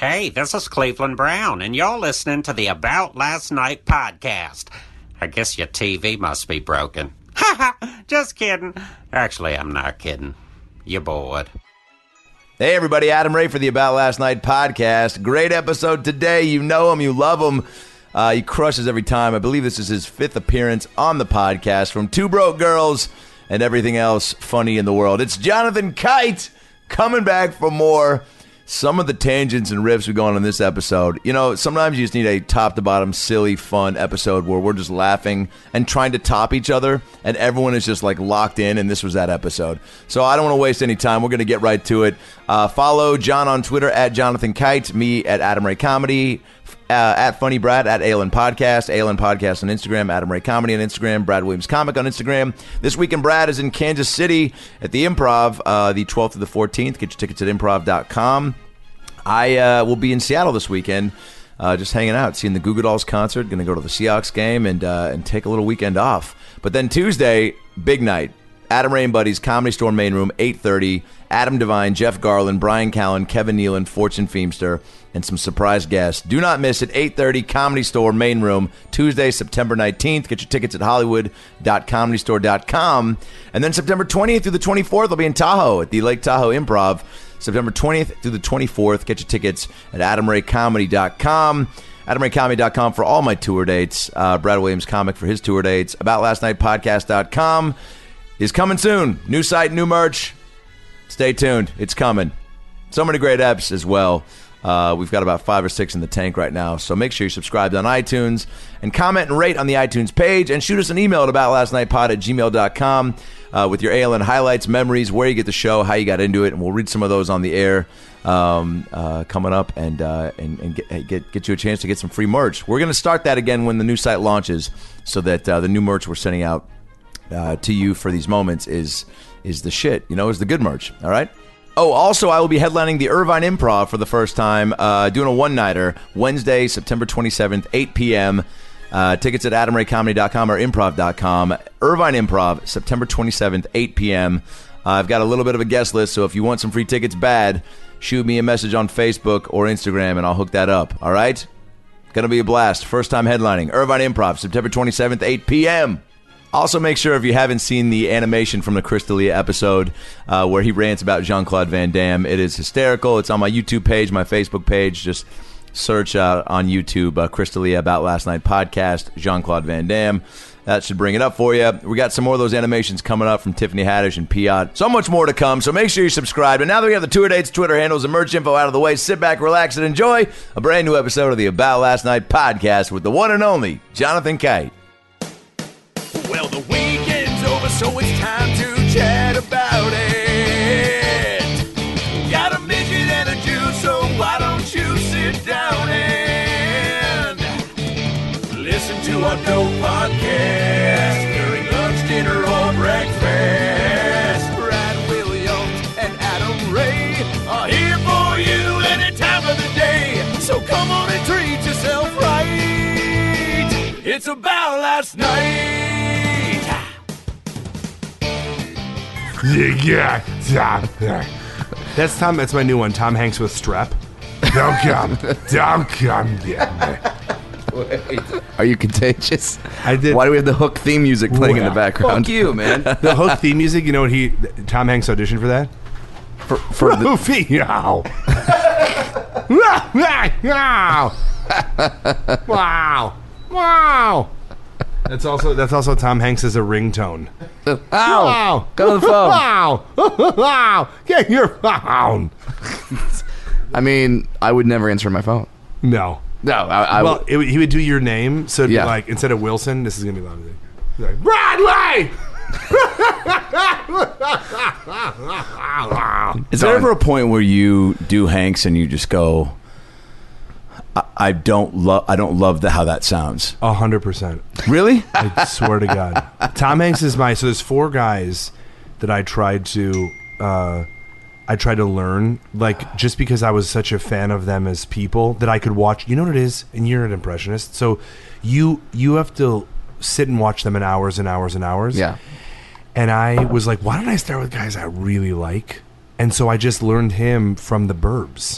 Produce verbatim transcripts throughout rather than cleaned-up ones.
Hey, this is Cleveland Brown, and you're listening to the About Last Night podcast. I guess your T V must be broken. Ha ha! Just kidding. Actually, I'm not kidding. You're bored. Hey, everybody. Adam Ray for the About Last Night podcast. Great episode today. You know him. You love him. Uh, he crushes every time. I believe this is his fifth appearance on the podcast from Two Broke Girls and everything else funny in the world. It's Jonathan Kite coming back for more. Some of the tangents and riffs we go on in this episode, you know, sometimes you just need a top-to-bottom, silly, fun episode where we're just laughing and trying to top each other, and everyone is just, like, locked in, and this was that episode. So I don't want to waste any time. We're going to get right to it. Uh, follow John on Twitter, at Jonathan Kite, me at Adam Ray Comedy, uh, at Funny Brad, at A L N Podcast, A L N Podcast on Instagram, Adam Ray Comedy on Instagram, Brad Williams Comic on Instagram. This weekend, Brad is in Kansas City at the Improv, uh, the twelfth to the fourteenth. Get your tickets at improv dot com. I uh, will be in Seattle this weekend, uh, just hanging out, seeing the Goo Goo Dolls concert. Going to go to the Seahawks game and uh, and take a little weekend off. But then Tuesday, big night. Adam Ray and Buddies, Comedy Store Main Room, eight thirty. Adam Devine, Jeff Garland, Brian Callen, Kevin Nealon, Fortune Feimster, and some surprise guests. Do not miss it. eight thirty, Comedy Store Main Room, Tuesday, September nineteenth. Get your tickets at hollywood dot comedy store dot com. And then September twentieth through the twenty-fourth, I'll be in Tahoe at the Lake Tahoe Improv. September twentieth through the twenty-fourth. Get your tickets at adam ray comedy dot com. adam ray comedy dot com for all my tour dates. Uh, Brad Williams Comic for his tour dates. about last night podcast dot com is coming soon. New site, new merch. Stay tuned. It's coming. So many great eps as well. Uh, we've got about five or six in the tank right now. So make sure you subscribe on iTunes and comment and rate on the iTunes page. And shoot us an email at about last night pod at gmail dot com uh, with your A L N highlights, memories, where you get the show, how you got into it. And we'll read some of those on the air um, uh, coming up and uh, and, and get, get get you a chance to get some free merch. We're going to start that again when the new site launches so that uh, the new merch we're sending out uh, to you for these moments is is the shit, you know, is the good merch. All right? Oh, also, I will be headlining the Irvine Improv for the first time, uh, doing a one-nighter, Wednesday, September twenty-seventh, eight p.m. Uh, tickets at adam ray comedy dot com or improv dot com. Irvine Improv, September twenty-seventh, eight p.m. Uh, I've got a little bit of a guest list, so if you want some free tickets bad, shoot me a message on Facebook or Instagram, and I'll hook that up, all right? Going to be a blast. First time headlining, Irvine Improv, September twenty-seventh, eight p.m. Also, make sure if you haven't seen the animation from the Chris D'Elia episode uh, where he rants about Jean-Claude Van Damme, it is hysterical. It's on my YouTube page, my Facebook page. Just search uh, on YouTube, uh, Chris D'Elia About Last Night podcast, Jean-Claude Van Damme. That should bring it up for you. We got some more of those animations coming up from Tiffany Haddish and Piot. So much more to come, so make sure you subscribe. And now that we have the tour dates, Twitter handles, and merch info out of the way, sit back, relax, and enjoy a brand new episode of the About Last Night podcast with the one and only Jonathan Kite. Well, the weekend's over, so it's time to chat about it. Got a midget and a Jew, so why don't you sit down and listen to our dope podcast during lunch, dinner, or breakfast. Brad Williams and Adam Ray are here for you any time of the day. So come on and treat yourself right. It's About Last Night. Yeah, that's Tom. That's my new one. Tom Hanks with strep. Don't come, don't come get me. Are you contagious? I did. Why do we have the Hook theme music playing Well, in the background? Fuck you, man. The Hook theme music. You know what he? Tom Hanks auditioned for that. For, for the, Goofy, yow. Wow, wow. That's also that's also Tom Hanks as a ringtone. Ow! Wow. Go to the phone. Wow! Wow! Get your phone. I mean, I would never answer my phone. No. No, I, I well, would. it, would- he would do your name, so it'd Yeah. be like instead of Wilson, this is gonna be loud. He's like Broadway. Is there ever a point where you do Hanks and you just go, I, I don't love I don't love the how that sounds? A hundred percent. Really? I swear to God. Tom Hanks is my. So there's four guys that I tried to. Uh, I tried to learn, like, just because I was such a fan of them as people that I could watch. You know what it is, and you're an impressionist, so you you have to sit and watch them in hours and hours and hours. Yeah. And I was like, why don't I start with guys I really like? And so I just learned him from The Burbs.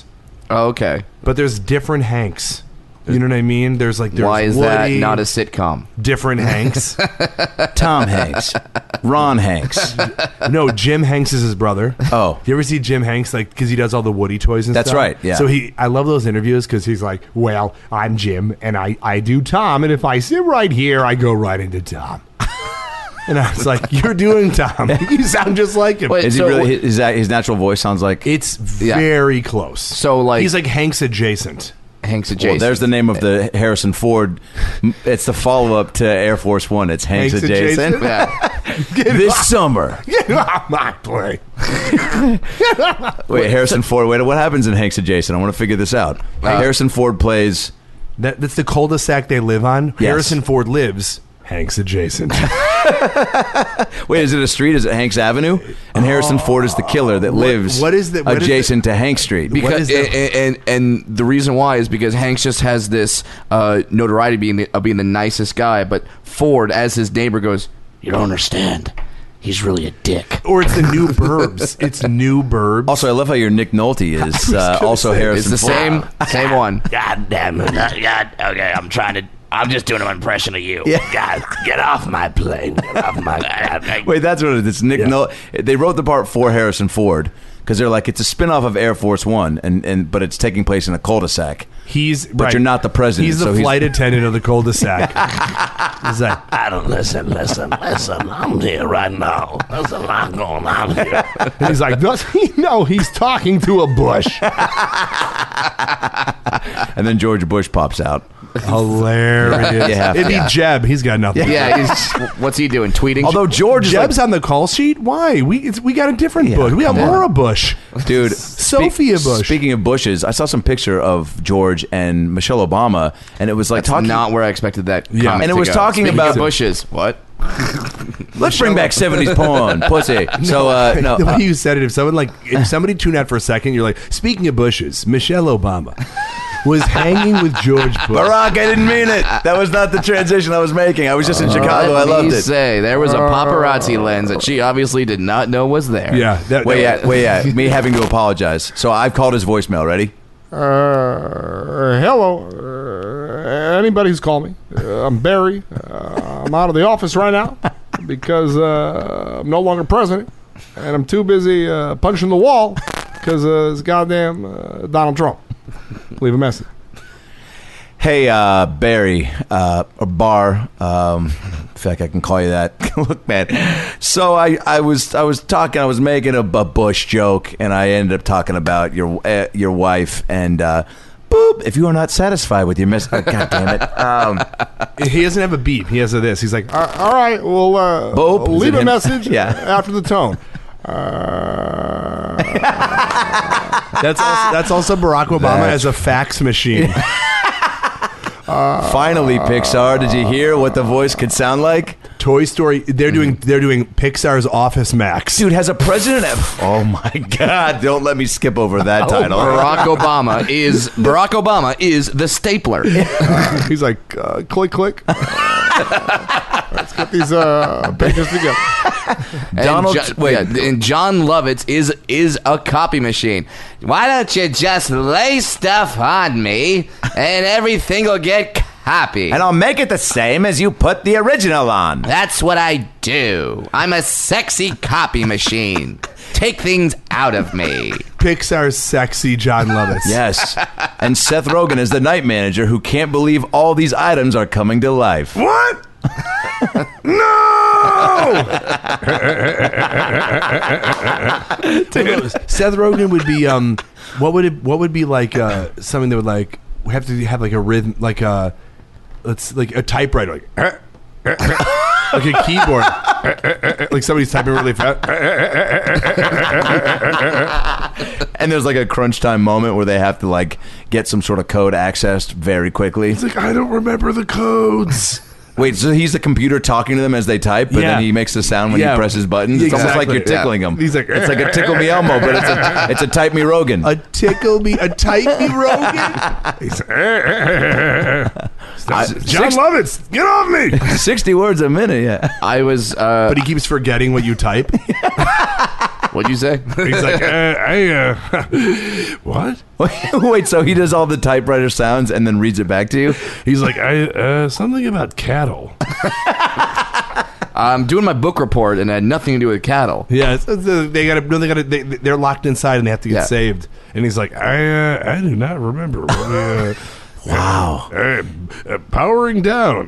Oh, okay. but there's different Hanks. You know what I mean? There's like there's Why is Woody, that not a sitcom? different Hanks? Tom Hanks, Ron Hanks. No, Jim Hanks is his brother. Oh. You ever see Jim Hanks, like, because he does all the Woody toys and That's stuff? right, yeah. So he, I love those interviews because he's like, well, I'm Jim, and I, I do Tom, and if I sit right here, I go right into Tom. And I was like, you're doing Tom. You sound just like him. Wait, Is he So really? what- His, his natural voice sounds like. It's Yeah. very close. So, like- he's like Hanks adjacent. Hanks Well, adjacent. there's the name of the Harrison Ford. It's the follow-up to Air Force One. It's Hanks, Hanks adjacent. adjacent? Yeah. This summer. Get off my plane. Wait, Harrison Ford. Wait, what happens in Hanks adjacent? I want to figure this out. Uh, Harrison Ford plays. That, that's the cul-de-sac they live on. Yes. Harrison Ford lives Hanks adjacent. Wait, is it a street? Is it Hanks Avenue? And Harrison Ford is the killer that lives. what is the- what is adjacent to Hanks Street? What Because is that? and, and and the reason why is because Hanks just has this uh, notoriety being the, of being the nicest guy, but Ford, as his neighbor, goes, "You don't understand. He's really a dick." Or it's the new Burbs. It's new Burbs. Also, I love how your Nick Nolte is uh, gonna also say, Harrison It's the Ford. same same one. God damn it. Uh, God, okay, I'm trying to. I'm just doing an impression of you. Yeah. God, get off my plane. Get off my. I, I, Wait, that's what it is. It's Nick Yeah. Nolte. They wrote the part for Harrison Ford because they're like, it's a spin-off of Air Force One, and, and but it's taking place in a cul-de-sac. He's But right. you're not the president, He's the so he's- flight attendant of the cul-de-sac. He's like, I don't listen, listen, listen. I'm here right now. There's a lot going on here. and he's like, does he know he's talking to a bush? And then George Bush pops out. Hilarious. You have It'd to. be Jeb. He's got nothing. Yeah, he's, what's he doing? Tweeting? Although George is Jeb's like, on the call sheet. Why? We it's, we got a different Yeah, Bush. We got come on. Laura Bush. dude, Sophia speak- Bush. Speaking of Bushes, I saw some picture of George and Michelle Obama, and it was like That's talking. not where I expected that. Yeah. comment And it to was go. talking Speaking about- of bushes. What? Let's bring back seventies porn, pussy. So uh, no, the way uh, you said it, if someone like if somebody tuned out for a second, you're like, speaking of Bushes, Michelle Obama was hanging with George Bush. Barack, I didn't mean it. That was not the transition I was making. I was just in Chicago. I Let loved me it. say, there was a paparazzi lens that she obviously did not know was there. Yeah. That, Wait, that- yeah, wait, yeah. Me having to apologize. So I've called his voicemail. Ready? Uh, hello. Uh, anybody who's called me. Uh, I'm Barry. Uh, I'm out of the office right now because uh, I'm no longer president, and I'm too busy uh, punching the wall because uh, it's goddamn uh, Donald Trump. Leave a message. Hey, uh, Barry, uh, or Bar. Um, I feel like I can call you that. Look, man. So I, I was, I was talking. I was making a, a Bush joke, and I ended up talking about your, uh, your wife. And uh, boop. If you are not satisfied with your mess, oh, God damn it. Um, he doesn't have a beep. He has a this. He's like, Uh, all right. Well, uh, Boop. Is leave it a him? message Yeah. after the tone. Uh, that's also, that's also Barack Obama That's- as a fax machine. finally, Pixar. Did you hear what the voice could sound like? Toy Story. They're doing they're doing Pixar's Office Max. Dude, has a president of... Oh, my God. Don't let me skip over that title. Barack Obama is Barack Obama is the stapler. he's like, uh, click, click. Let's get these uh, pages together. And Donald- Jo- wait. yeah, and John Lovitz is is a copy machine. Why don't you just lay stuff on me and everything will get copied? And I'll make it the same as you put the original on. That's what I do. I'm a sexy copy machine. Take things out of me. Pixar's sexy John Lovitz. Yes. And Seth Rogen is the night manager who can't believe all these items are coming to life. What? No! Seth Rogen would be um, what would it? What would be like uh, something that would like we have to have like a rhythm, like a let's like a typewriter, like like a keyboard, like somebody's typing really fast. And there's like a crunch time moment where they have to like get some sort of code accessed very quickly. It's like I don't remember the codes. Wait, so he's the computer talking to them as they type, but Yeah. then he makes the sound when Yeah. he presses buttons. It's almost like Exactly. you're tickling him. He's like, it's like a tickle me Elmo, but it's a it's a type me Rogan. A tickle me, a type me Rogan. John six- Lovitz, get off me! Sixty words a minute, yeah. I was uh, But he keeps forgetting what you type. What'd you say? He's like, uh, I, uh, what? Wait, so he does all the typewriter sounds and then reads it back to you? He's like, I, uh, something about cattle. I'm doing my book report and it had nothing to do with cattle. Yeah, it's, it's, uh, they got to. They got to. They, they're locked inside and they have to get Yeah. saved. And he's like, I, uh, I do not remember. What, uh, Wow. uh, uh, powering down.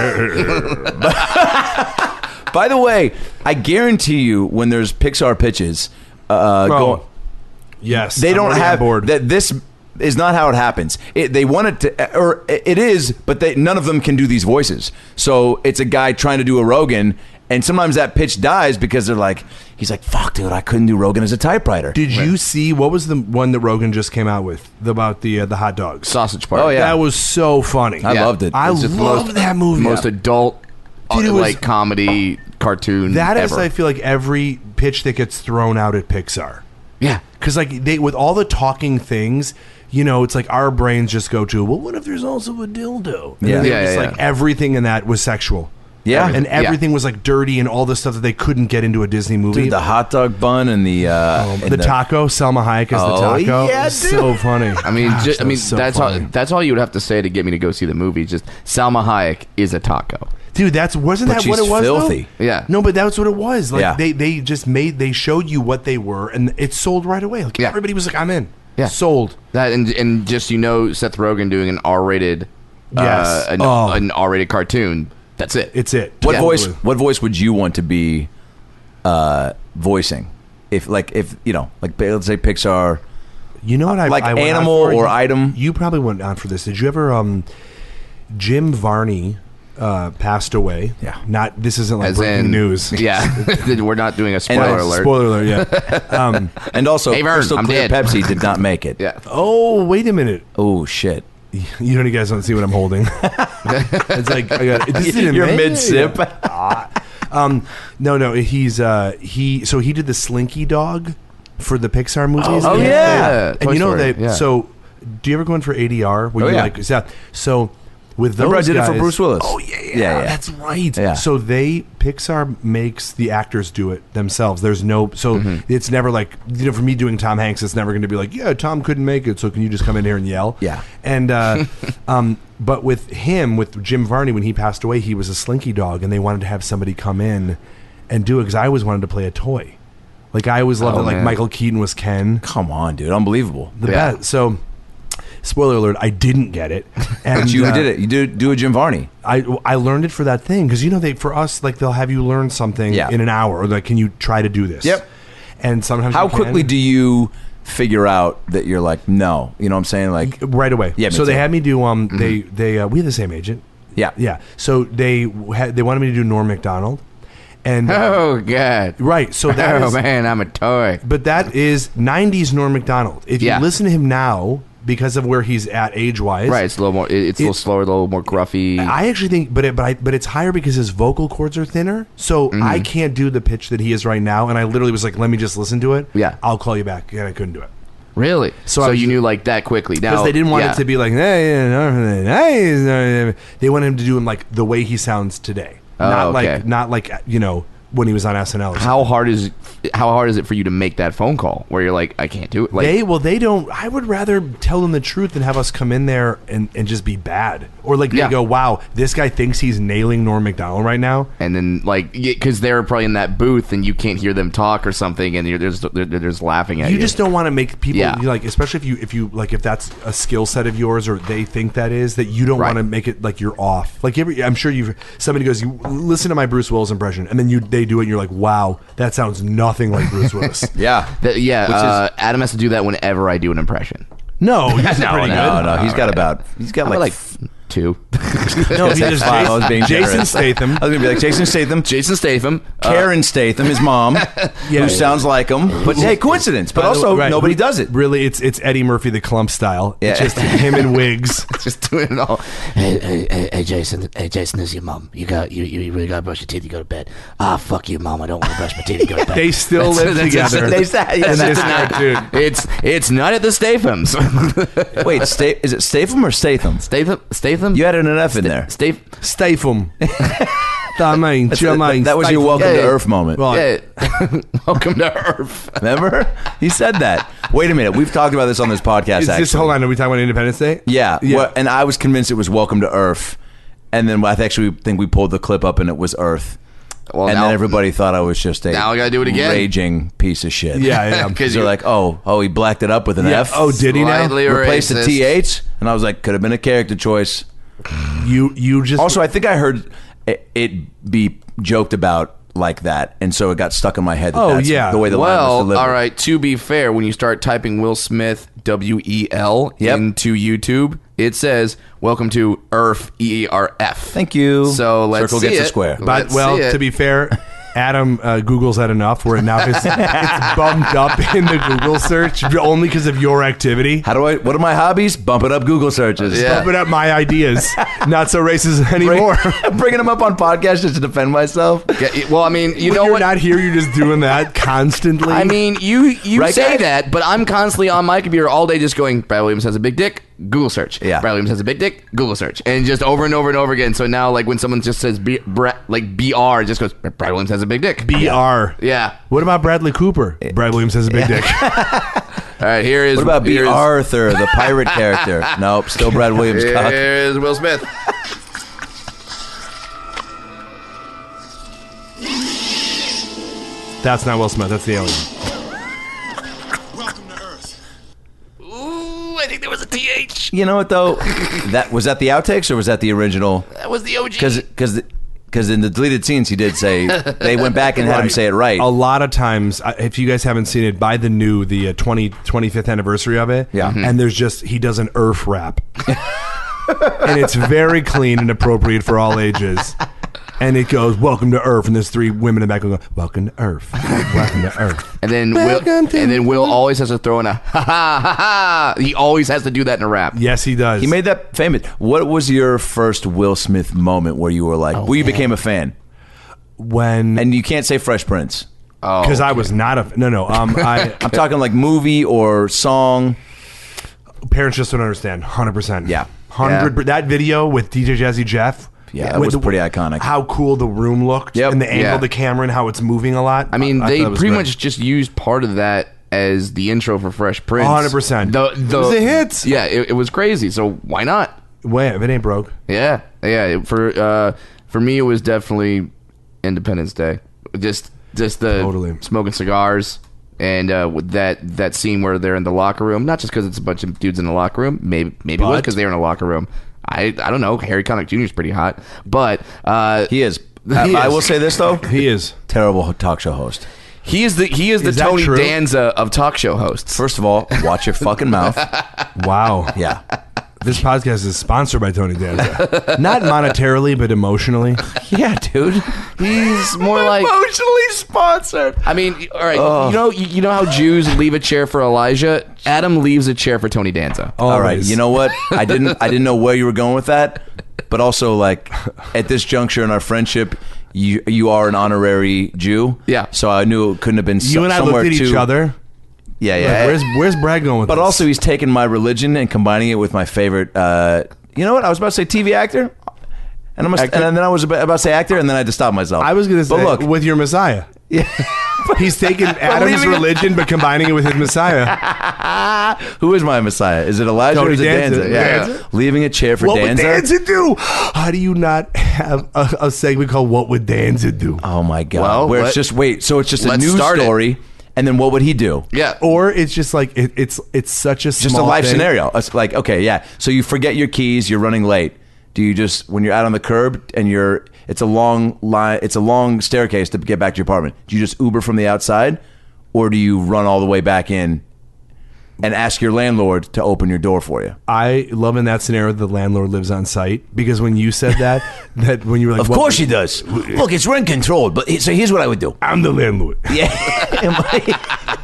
By the way, I guarantee you when there's Pixar pitches, uh, Oh, go, yes, they I'm don't already on have board. that. This is not how it happens. It, they want it to, or it is, but they, none of them can do these voices. So it's a guy trying to do a Rogan, and sometimes that pitch dies because they're like, he's like, "Fuck, dude, I couldn't do Rogan as a typewriter." Did you see what was the one that Rogan just came out with about the uh, the hot dogs? Sausage Party. Oh, yeah. That was so funny. I Yeah. loved it. I It's just the love most- that movie. Most adult, Dude, it uh, was- like comedy cartoon. That is, ever. I feel like every pitch that gets thrown out at Pixar. yeah. Because like they with all the talking things, you know, it's like our brains just go to, well, what if there's also a dildo? And Yeah. then they Yeah, were just yeah, like yeah. everything in that was sexual. Yeah. and Yeah. everything was like dirty and all the stuff that they couldn't get into a Disney movie. Dude, the hot dog bun and the uh, and the, taco, Selma Hayek as Oh, the taco. yeah, so funny. I mean, Gosh, ju- that I mean, was so that's funny. all. That's all you would have to say to get me to go see the movie. Just Salma Hayek is a taco. Dude, that's wasn't But that what she's it was? though? filthy. Yeah. No, but that's what it was. Like Yeah. they they just made they showed you what they were, and it sold right away. Like Yeah. everybody was like, I'm in. Yeah. Sold. That and and just you know Seth Rogen doing an R-rated, Yes. uh, an, Oh. an R-rated cartoon. That's it. It's it. What Totally. voice? What voice would you want to be uh, voicing? If like if you know, like let's say Pixar. You know what I Like I went on animal for? or You- item? You probably went on for this. Did you ever? Um, Jim Varney uh, passed away. Yeah. Not this isn't like As breaking in news. Yeah, we're not doing a spoiler And- alert. Spoiler alert. Yeah. um, And also, Hey, Vern, Crystal I'm Clear dead. Pepsi did not make it. Yeah. oh wait a minute. Oh shit! You know, you guys don't see what I'm holding. It's like I got. This didn't You're make mid it. sip. Um, no, no, he's uh, he. So he did the Slinky Dog for the Pixar movies. Oh, And yeah. and Toy you know Story, they. yeah. So, do you ever go in for A D R? Where Oh, you yeah. like is that so? With those Remember I did it for guys- Bruce Willis. Oh yeah, yeah, Yeah, yeah. that's right. Yeah. So they Pixar makes the actors do it themselves. There's no so Mm-hmm. it's never like you know for me doing Tom Hanks, it's never going to be like yeah Tom couldn't make it, so can you just come in here and yell? Yeah. And uh, um, but with him, with Jim Varney, when he passed away, he was a Slinky Dog, and they wanted to have somebody come in and do it because I always wanted to play a toy. Like I always loved Oh, it. Like man. Michael Keaton was Ken. Come on, dude! Unbelievable. The Yeah. best. So, spoiler alert: I didn't get it. And But you uh, did it. You do do a Jim Varney. I I learned it for that thing because you know they for us like they'll have you learn something Yeah. in an hour or like can you try to do this? Yep. And sometimes How you can. quickly do you figure out that you're like no? You know what I'm saying? Like right away? Yeah, me So they too. had me do um they they uh, we had the same agent. yeah, Yeah. So they had they wanted me to do Norm Macdonald, and Oh God. right. So that Oh is, man, I'm a toy. but that is nineties Norm Macdonald. If you Yeah. listen to him now, because of where he's at age wise, Right. It's a little more. it- It's a little It- slower, a little more gruffy. I actually think, but it, but I, but it's higher because his vocal cords are thinner. So Mm-hmm. I can't do the pitch that he is right now. And I literally was like, "Let me just listen to it. Yeah. I'll call you back." And I couldn't do it Really? So So, I was- you knew like that quickly. Now because they didn't want yeah. it to be like, "Hey, no, no, no, no." They wanted him to do him like the way he sounds today, Oh, not okay. like not like you know when he was on S N L. or How hard is how hard is it for you to make that phone call where you're like, I can't do it? Like, they well they don't I would rather tell them the truth than have us come in there and, and just be bad or like Yeah. they go wow this guy thinks he's nailing Norm Macdonald right now. and then like because they're probably in that booth and you can't hear them talk or something, and you're they're just, they're, they're just laughing at you. You just don't want to make people Yeah. you like especially if you if you like if that's a skill set of yours or they think that is that you don't Right. want to make it like you're off like every, I'm sure you've somebody goes you listen to my Bruce Willis impression and then you they do it and you're like wow that sounds nothing like Bruce Willis. yeah. That- yeah, Which is- uh, Adam has to do that whenever I do an impression. No, he's No, pretty no, good. No, no, he's got about he's got I'm like, like two. No, he just five. I was being Jason generous. Statham. I was gonna be like Jason Statham, Jason Statham, uh, Karen Statham, his mom, Yeah. who sounds like him. But hey, coincidence. But By the also way, right, nobody we- does it. Really, it's it's Eddie Murphy the Clump style. It's Yeah. just him in wigs. just doing it all. Hey, hey, hey, hey, Jason. Hey, Jason, this is your mom. You got you, you really gotta brush your teeth. You go to bed. Ah, fuck you, mom. I don't want to brush my teeth. You go to bed. They still That's- live that's- together. They say- yeah, in this that's- cartoon. It's it's not at the Stathams. Wait, Sta- is it Statham or Statham? Statham, Statham. You added an F in there. Statham. Statham. Tamam, that, that was your welcome Yeah, to yeah. Earth moment. Well, Yeah. Welcome to Earth. Remember? He said that. Wait a minute. We've talked about this on this podcast, Is actually. this, hold on, are we talking about Independence Day? Yeah. Yeah. Well, and I was convinced it was Welcome to Earth. And then I actually think we pulled the clip up and it was Earth. Well, and now, then everybody thought I was just a Now I gotta do it again. raging piece of shit. Yeah, yeah. Because They're you like, oh, oh, he blacked it up with an Yeah. F. Oh, did he now? Slightly Replaced the racist. T H? And I was like, could have been a character choice. You you just Also, I think I heard it, it be joked about like that, and so it got stuck in my head that Oh, that's yeah. the way the line was Well, delivered. all right. To be fair, when you start typing Will Smith W E L Yep. into YouTube, it says "Welcome to Earth" E E R F. Thank you. So let's Circle see gets it. a square. But Let's well, see it. to be fair, Adam uh, Googles that enough where it now it's, it's bumped up in the Google search only because of your activity. How do I? What are my hobbies? Bumping up Google searches. Yeah. Bumping up my ideas. Not so racist Bring- anymore. bringing them up on podcasts just to defend myself. Yeah, well, I mean, you when know you're what? not here, you're just doing that constantly. I mean, you you Right, say guys? that, but I'm constantly on my computer all day just going, Brad Williams has a big dick, Google search. Yeah. Brad Williams has a big dick, Google search. And just over and over and over again. So now, like, when someone just says B, Bra, like B R, it just goes, Brad Williams has a big dick. B R. Yeah. What about Bradley Cooper? Brad Williams has a big dick. All right, here is. What about B. here is- Arthur, the pirate character? Nope, still Brad Williams. Here cock. is Will Smith. That's not Will Smith. That's the alien. Welcome to Earth. Ooh, I think there was a T H. You know what though? That was that the outtakes or was that the original? That was the O G. Because because because in the deleted scenes he did say they went back and had him Right. say it right. A lot of times, uh, if you guys haven't seen it, buy the new, the uh, twenty, twenty-fifth anniversary of it. Yeah. Mhm. And there's just, he does an Earth rap. And it's very clean and appropriate for all ages. And it goes, welcome to Earth. And there's three women in the back going, welcome to Earth. Welcome to Earth. And then Will, and then Will always has to throw in a ha ha ha ha. He always has to do that in a rap. Yes, he does. He made that famous. What was your first Will Smith moment where you were like, Oh, where you man. became a fan? when, And you can't say Fresh Prince. Oh, because I was not a, no, no. Um, I, I'm talking like movie or song. parents just don't understand. one hundred percent. Yeah. one hundred percent. That video with D J Jazzy Jeff. Yeah, that with was pretty iconic. How cool the room looked. Yep. And the angle Yeah. of the camera and how it's moving a lot. I mean, I they thought it was pretty great. much just used part of that as the intro for Fresh Prince. one hundred percent. The, the, It was a hit. Yeah, it, it was crazy. So why not? Wait, if it ain't broke. Yeah, yeah. it- For uh, for me, it was definitely Independence Day. Just just the Totally. smoking cigars and uh, with that that scene where they're in the locker room. Not just because it's a bunch of dudes in the locker room. Maybe maybe it was But- because they were in a locker room. I I don't know. Harry Connick Junior is pretty hot, but uh, He is. He I, I is. will say this though. He is. Terrible talk show host. he is the he is the Is that Tony true? Danza of talk show hosts. First of all, watch your fucking mouth. Wow. Yeah. This podcast is sponsored by Tony Danza. Not monetarily, but emotionally. Yeah, dude. He's more like Emotionally sponsored. I mean, all right. You know, you, you know how Jews leave a chair for Elijah. Adam leaves a chair for Tony Danza. All right. Always. You know what? I didn't. I didn't know where you were going with that, but also like at this juncture in our friendship, you you are an honorary Jew. Yeah. So I knew it couldn't have been. You so, and I somewhere looked at each too- other. Yeah, Like, yeah. where's where's Brad going with but this? also, he's taken my religion and combining it with my favorite. Uh, you know what? I was about to say T V actor, and, I'm Actor? and then I was about about to say actor, and then I had to stop myself. I was going to say, but look, with your Messiah. yeah. He's taken Adam's leaving it- religion, but combining it with his Messiah. Who is my Messiah? Is it Elijah or Tony is it Danza. Danza? Yeah. Danza. Leaving a chair for What Danza. would Danza do? How do you not have a, a segment called "What Would Danza Do"? Oh my god! Well, Where let- it's just wait, so it's just a let's news start it. story, and then what would he do? Yeah. Or it's just like it, it's it's such a Just a small life thing. scenario. It's like okay, yeah. So you forget your keys, you're running late. Do you just when you're out on the curb and you're it's a long line, it's a long staircase to get back to your apartment. Do you just Uber from the outside, or do you run all the way back in and ask your landlord to open your door for you? I love in that scenario the landlord lives on site because when you said that, that when you were like, Of what course would- he does. Look, it's rent controlled, but so here's what I would do. I'm the landlord. Yeah.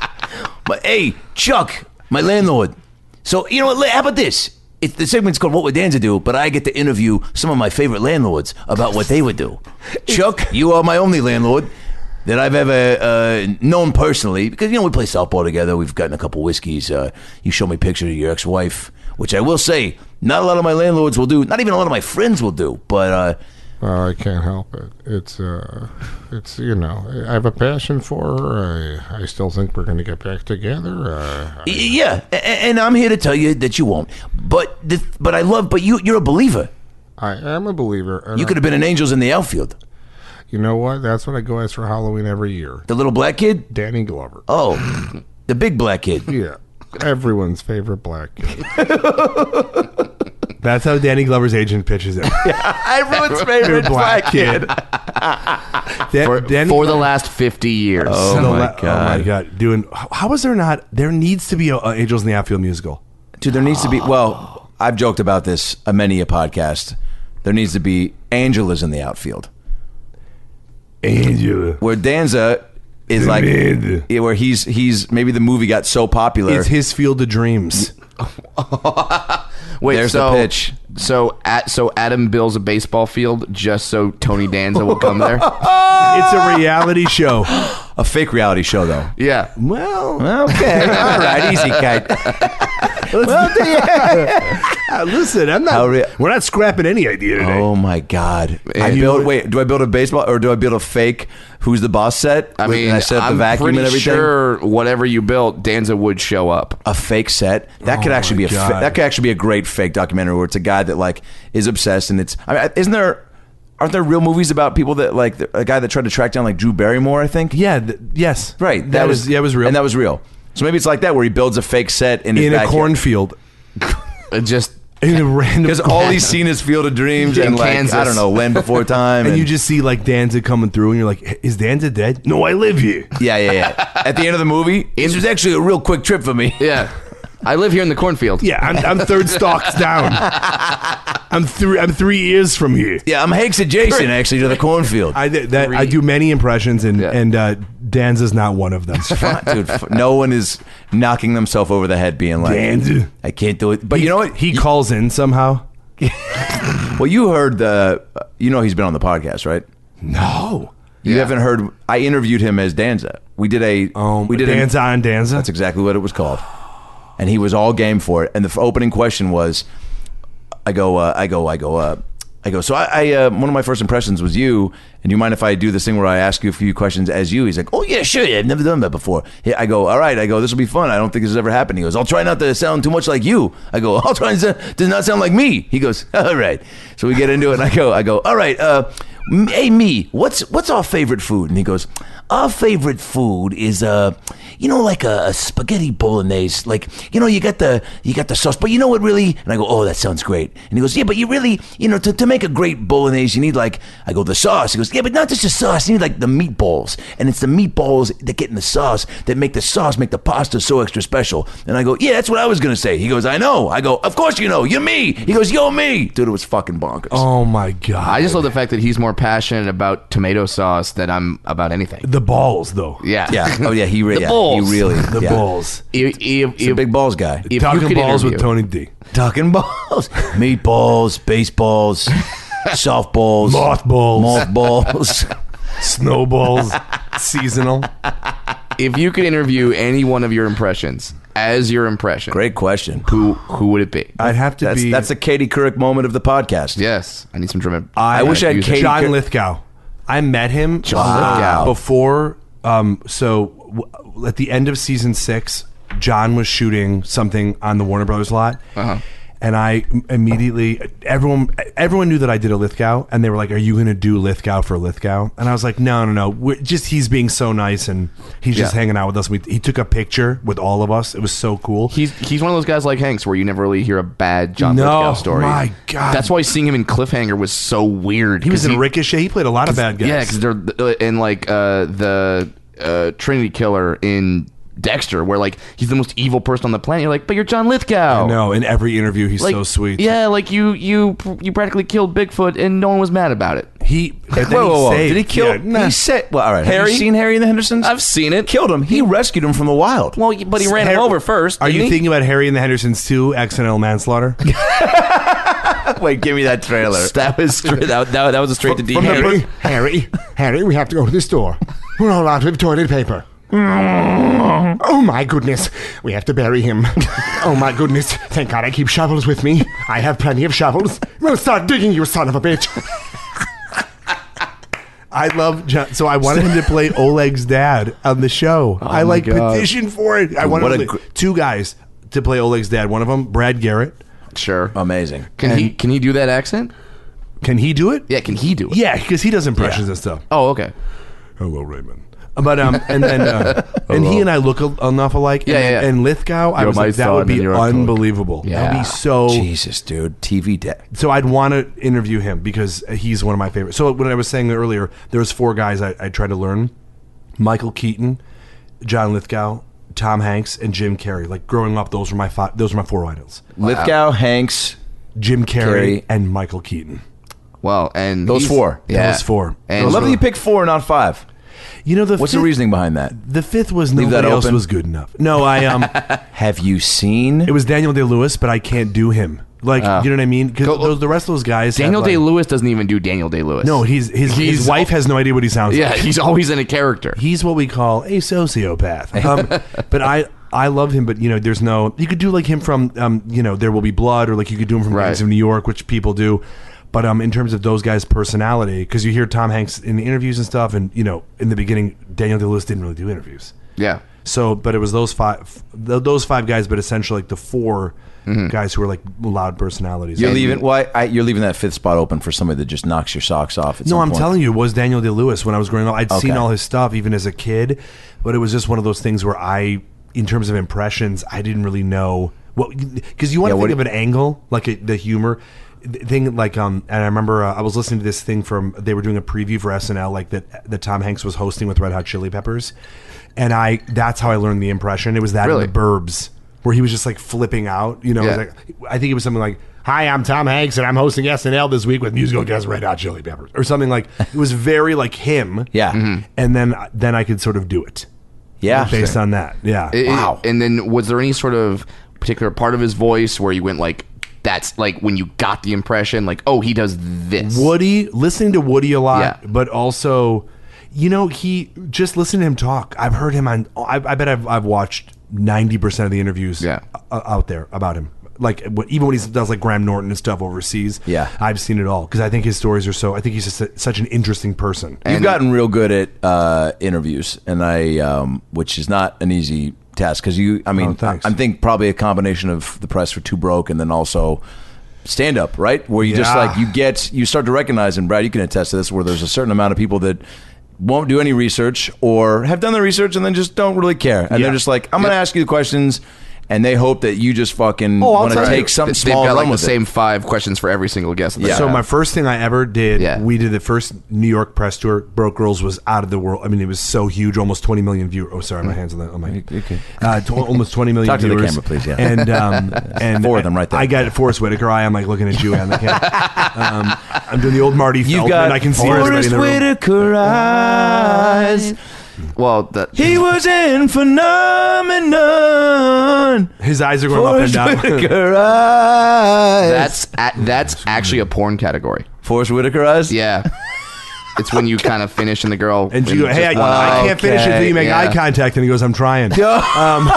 But hey, Chuck, my landlord. So you know what? How about this? It's the segment's called "What Would Danza Do," but I get to interview some of my favorite landlords about what they would do. Chuck, you are my only landlord that I've ever uh, known personally because you know we play softball together. We've gotten a couple whiskeys. Uh, you show me pictures of your ex-wife, which I will say, not a lot of my landlords will do. Not even a lot of my friends will do. But uh, Uh, I can't help it. It's, uh, it's you know, I have a passion for her. I, I still think we're going to get back together. Uh, I, Yeah, a- and I'm here to tell you that you won't. But the, but I love. But you you're a believer. I am a believer. And You could have been an Angels in the outfield. You know what? That's what I go as for Halloween every year. The little black kid. Danny Glover. Oh, the big black kid. Yeah. Everyone's favorite black kid. That's how Danny Glover's agent pitches it. Everyone's favorite black kid. Da- For, Danny- for the last fifty years. Oh, the my la- Oh my God. god! Doing how is there not? There needs to be a, a Angels in the Outfield musical. Dude, there needs to be. Well, I've joked about this a many a podcast. There needs to be Angelas in the outfield, Angela, where Danza is like, Amanda. yeah, where he's he's maybe the movie got so popular. it's his field of dreams. Wait, There's so, the pitch. So, at, so Adam builds a baseball field just so Tony Danza will come there? It's a reality show. A fake reality show, though. Yeah. Well, Okay, all right, easy, kite. well, yeah. Listen, I'm How not. rea- we're not scrapping any idea today. Oh my God! I You build. know- Wait, do I build a baseball or do I build a fake Who's the Boss set? I With- mean, and I set up I'm the vacuum pretty and everything. sure whatever you built, Danza would show up. A fake set that could Oh actually my be a fa- God. that could actually be a great fake documentary where it's a guy that like is obsessed and it's. I mean, isn't there? Aren't there real movies about people that like a guy that tried to track down like Drew Barrymore? I think. Yeah. Th- yes. Right. That, That was. was Yeah, it was real. and that was real. So maybe it's like that where he builds a fake set in, his in a backyard. cornfield. It just In a random. Because all he's seen is Field of Dreams In and like Kansas. I don't know Land Before Time and you just see like Danza coming through, and you're like, "Is Danza dead?" No, I live here. yeah yeah yeah. At the end of the movie, this was actually a real quick trip for me. yeah. I live here in the cornfield. Yeah, I'm, I'm third stalks down. I'm three. I'm three years from here. Yeah, I'm Hanks adjacent actually to the cornfield. I did that. I do many impressions, and Yeah. and uh, Danza's not one of them. Dude, f- no one is knocking themselves over the head being like, Danza. I can't do it. But you know what? He calls in somehow. Well, you heard the, you know, he's been on the podcast, right? No. You Yeah. haven't heard. I interviewed him as Danza. We did a. Um, we did Danza A, on Danza. that's exactly what it was called, and he was all game for it. And the f- opening question was, I go, uh, I go, I go, uh, I go. So I, I uh, one of my first impressions was you. And you mind if I do this thing where I ask you a few questions as you? He's like, oh yeah, sure. Yeah, I've never done that before. Yeah, I go, all right. I go, this will be fun. I don't think this has ever happened. He goes, I'll try not to sound too much like you. I go, I'll try to to not sound like me. He goes, all right. So we get into it, and I go, I go, all right. Uh, m- hey, me, what's what's our favorite food? And he goes, our favorite food is uh, you know, like a, a spaghetti bolognese. Like, you know, you got the you got the sauce, but you know what really? And I go, oh, that sounds great. And he goes, yeah, but you really, you know, to, to make a great bolognese, you need like, I go, the sauce. He goes, yeah, but not just the sauce. You need like the meatballs, and it's the meatballs that get in the sauce that make the sauce make the pasta so extra special. And I go, yeah, that's what I was gonna say. He goes, I know. I go, of course you know. You're me. He goes, you're me. Dude, it was fucking bonkers. Oh my god! I just love the fact that he's more passionate about tomato sauce than I'm about anything. the balls though. Yeah. Yeah. Oh yeah. He, re- The yeah, balls. he really. The yeah. balls. If, if, He's a if- big balls guy. if you Talking could balls with interview- Tony D. Talking balls, meatballs, baseballs, softballs, Mothballs. mothballs. Snowballs. Seasonal. If you could interview any one of your impressions as your impression, Great question. who who would it be? I'd have to That's be. that's the Katie Couric moment of the podcast. Yes, I need some dramatic. I wish I had Katie John Couric- Lithgow. I met him John uh, Lithgow. before. Um, so w- at the end of season six, John was shooting something on the Warner Brothers lot, Uh-huh. and I immediately everyone everyone knew that I did a Lithgow, and they were like, "Are you going to do Lithgow for Lithgow?" And I was like, "No, no, no. We're just he's being so nice, and he's just Yeah. hanging out with us." We, he took a picture with all of us. It was so cool. He's he's one of those guys like Hanks where you never really hear a bad John No, Lithgow story. my God. That's why seeing him in Cliffhanger was so weird. He was 'cause in Ricochet. He played a lot of bad guys. Yeah, because they're in like uh, the uh, Trinity Killer in Dexter, where like he's the most evil person on the planet. You're like, but you're John Lithgow. No, in every interview, he's Like, so sweet. Yeah, like you you you practically killed Bigfoot and no one was mad about it. He. But then Whoa, he whoa, whoa. saved- Did he kill? Yeah, nah. He said, well, all right. Harry? Have you seen Harry and the Hendersons? I've seen it. Killed him. He rescued him from the wild. Well, but he ran him Harry- over first. Are didn't you he? thinking about Harry and the Hendersons two, accidental manslaughter? Wait, give me that trailer. That was straight, that, that, that was a straight to D. From the Harry. bring- Harry, Harry, we have to go to the store. We're all out of toilet paper. Oh my goodness, we have to bury him. Oh my goodness, thank God I keep shovels with me. I have plenty of shovels. We'll start digging, you son of a bitch. I love John. So I wanted him to play Oleg's dad on the show. I my like God. petitioned for it. I What wanted a to- gr- two guys to play Oleg's dad. One of them, Brad Garrett. Sure. Amazing. Can he can he do that accent? Can he do it? Yeah, can he do it? Yeah, because he does impressions Yeah. and stuff. Oh, okay. Hello, Raymond. But um, and then uh, and he and I look a, enough alike. Yeah, and, yeah, yeah. and Lithgow, I You're was my like, that son would be and you're a cook. unbelievable. That would Yeah. be so. Jesus, dude. T V deck. So I'd want to interview him because he's one of my favorites. So when I was saying earlier, there was four guys I, I tried to learn: Michael Keaton, John Lithgow, Tom Hanks, and Jim Carrey. Like growing up, those were my five, those were my four idols: Lithgow, Hanks. Jim Carrey, Carrey. and Michael Keaton. Well, and Those he's- four. Yeah. Those four. I And love that you picked four, not five. You know the What's fifth, the reasoning behind that? The fifth was Leave that nobody else open? was good enough. No, I um, Have you seen? it was Daniel Day Lewis, but I can't do him. Like you know what I mean? Because the rest of those guys, Daniel have, Day like- Lewis doesn't even do Daniel Day Lewis. No, he's his He's- his wife has no idea what he sounds yeah, like. he's always in a character. He's what we call a sociopath. Um, but I I love him. But you know, there's no you could do like him from um, you know There Will Be Blood, or like you could do him from Right. Gangs of New York, which people do. But um, in terms of those guys' personality, because you hear Tom Hanks in the interviews and stuff, and you know, in the beginning, Daniel Day Lewis didn't really do interviews. Yeah. So, but it was those five, th- those five guys, but essentially like the four guys who were like loud personalities. You're And- leaving. Why? I, you're leaving that fifth spot open for somebody that just knocks your socks off. At No, some I'm point. telling you, it was Daniel Day Lewis when I was growing up. I'd seen Okay. all his stuff even as a kid, but it was just one of those things where I, in terms of impressions, I didn't really know what because you want Yeah, to what think do- of an angle like a, the humor thing. Like um, and I remember uh, I was listening to this thing from they were doing a preview for S N L like that that Tom Hanks was hosting with Red Hot Chili Peppers, and I that's how I learned the impression. It was that Really? in the Burbs where he was just like flipping out. You know, Yeah. like, I think it was something like. Hi, I'm Tom Hanks, and I'm hosting S N L this week with musical guest Red Hot Chili Peppers, or something like. It was very like him, Yeah. and then then I could sort of do it, Yeah. based on that. Yeah, It- it- Wow. and then was there any sort of particular part of his voice where you went like, that's like when you got the impression, like, oh, he does this. Woody, listening to Woody a lot, Yeah. but also, you know, he just listen to him talk. I've heard him on. I, I bet I've I've watched ninety percent of the interviews Yeah. uh, out there about him. Like what, even when he does like Graham Norton and stuff overseas, Yeah. I've seen it all because I think his stories are so. I think he's just a, such an interesting person. You've gotten real good at uh, interviews, and I, um, which is not an easy task because you. I mean, Oh, thanks. I, I think probably a combination of the press for Two Broke, and then also stand up, right? Where you just Yeah. like you get you start to recognize, and Brad, you can attest to this, where there's a certain amount of people that won't do any research or have done the research and then just don't really care, and Yeah. they're just like, I'm going to ask you the questions. And they hope that you just fucking Oh, I'll want to tell you. take something They've small got and like run the with it. same five questions for every single guest. that they Yeah. So have. my first thing I ever did, Yeah. we did the first New York press tour. Broke Girls was out of the world. I mean, it was so huge, almost twenty million viewers. Oh, sorry, my hands on that. Oh my, Okay. uh, tw- almost twenty million Talk to the viewers. camera, please, yeah. And um, and Four of them right there. I got Forrest Whitaker. I am like looking at you on the camera. um, I'm doing the old Marty You Feldman. got I can see everybody in Forrest the room. Whitaker eyes. well, that, He was in phenomenon. His eyes are going up and Forrest down. Whitaker eyes. that's a, that's actually a porn category. Forrest Whitaker eyes. Yeah. It's when you kind of finish and the girl And you go, hey, I, just one I eye. can't finish it until you make yeah. eye contact. And he goes, I'm trying. um,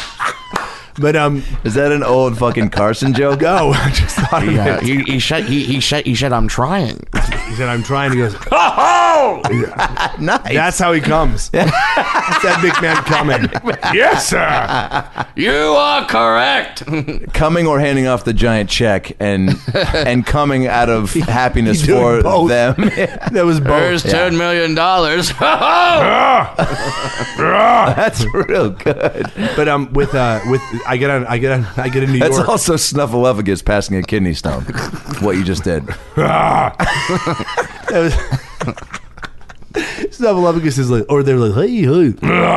but um, Is that an old fucking Carson joke? go. I just thought of Yeah, it. he, he said he, he said he said I'm trying. He said, I'm trying. He goes, oh! Nice. That's how he comes. That's that big man coming. Yes, sir. You are correct. Coming or handing off the giant check and and coming out of happiness He's doing for both. them. That was both. There's ten million dollars. That's real good. But um, with uh, with I get on, I get on, I get in New That's York. also snuffleupagus passing a kidney stone. What you just did. Snuffleupagus is like, or they're like, hey, hey.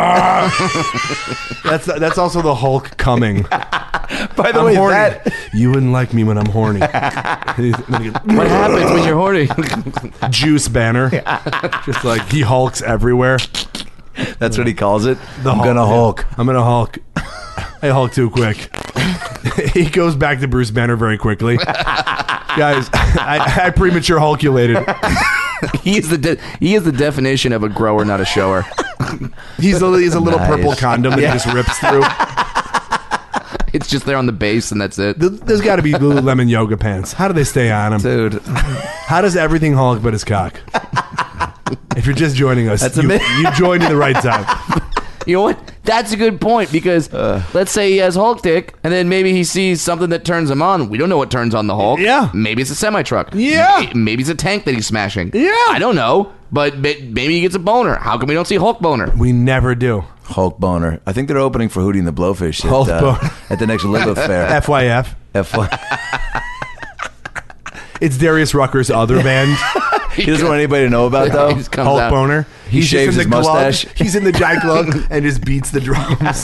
that's that's also the Hulk coming. By the I'm way, horny. that You wouldn't like me when I'm horny. What happens when you're horny? Juice banner, just like he hulks everywhere. that's what he calls it. The I'm gonna yeah. Hulk. I'm gonna Hulk. I Hulk too quick. He goes back to Bruce Banner very quickly. Guys, I, I premature Hulkulated. He is the de- he is the definition of a grower, not a shower. He's a, he's a little Nice. purple condom that he just rips through. It's just there on the base, and that's it. Th- There's got to be Lululemon yoga pants. How do they stay on him? Dude. How does everything Hulk but his cock? If you're just joining us, That's you, amazing. you joined at the right time. You know what? That's a good point because Uh. let's say he has Hulk dick, and then maybe he sees something that turns him on. We don't know what turns on the Hulk. Yeah. Maybe it's a semi truck. Yeah. Maybe it's a tank that he's smashing. Yeah. I don't know, but ma- maybe he gets a boner. How come we don't see Hulk boner? We never do. Hulk boner. I think they're opening for Hootie and the Blowfish at, Hulk uh, boner. at the next Lilith Fair. F Y F. F one. It's Darius Rucker's other band, He doesn't want anybody to know about though. He just comes Hulk out. Boner. He He's just shaves in the his glove. mustache. He's in the giant glove and just beats the drums.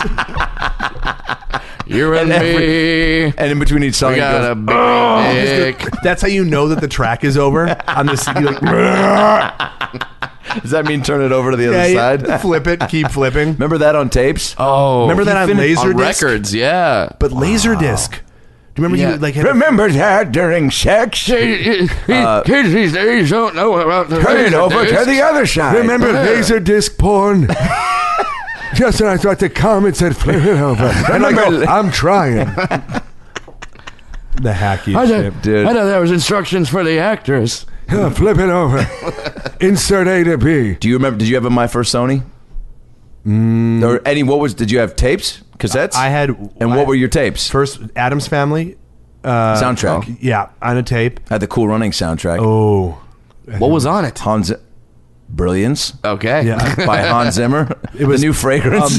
You and, And me. every- And in between each song, We he got goes, a big dick. That's how you know that the track is over on the C D. Like, does that mean turn it over to the yeah, other yeah, side? flip it, keep flipping. Remember that on tapes? Oh, Remember that on finished- on Laserdisc? records? Yeah. But Laserdisc. Do you remember Yeah. you like had Remember that during sex? Kids these days don't know about the Turn it over to Laserdisc. the other side. Remember Laserdisc porn? Just when I thought the comments had flip it over. And I go, I'm trying. The hacky I shit. thought, Dude. I thought that was instructions for the actors. Yeah, flip it over. Insert A to B. Do you remember? Did you have a My First Sony? Mm. Or any? What was? Did you have tapes, cassettes? I had. And I- what were your tapes? First, Adam's Family. Uh, Soundtrack. Yeah, on a tape. I had the Cool Running soundtrack. Oh. What was on it? Hans, Brilliance Okay. Yeah. by Hans Zimmer. It was the new fragrance. Um,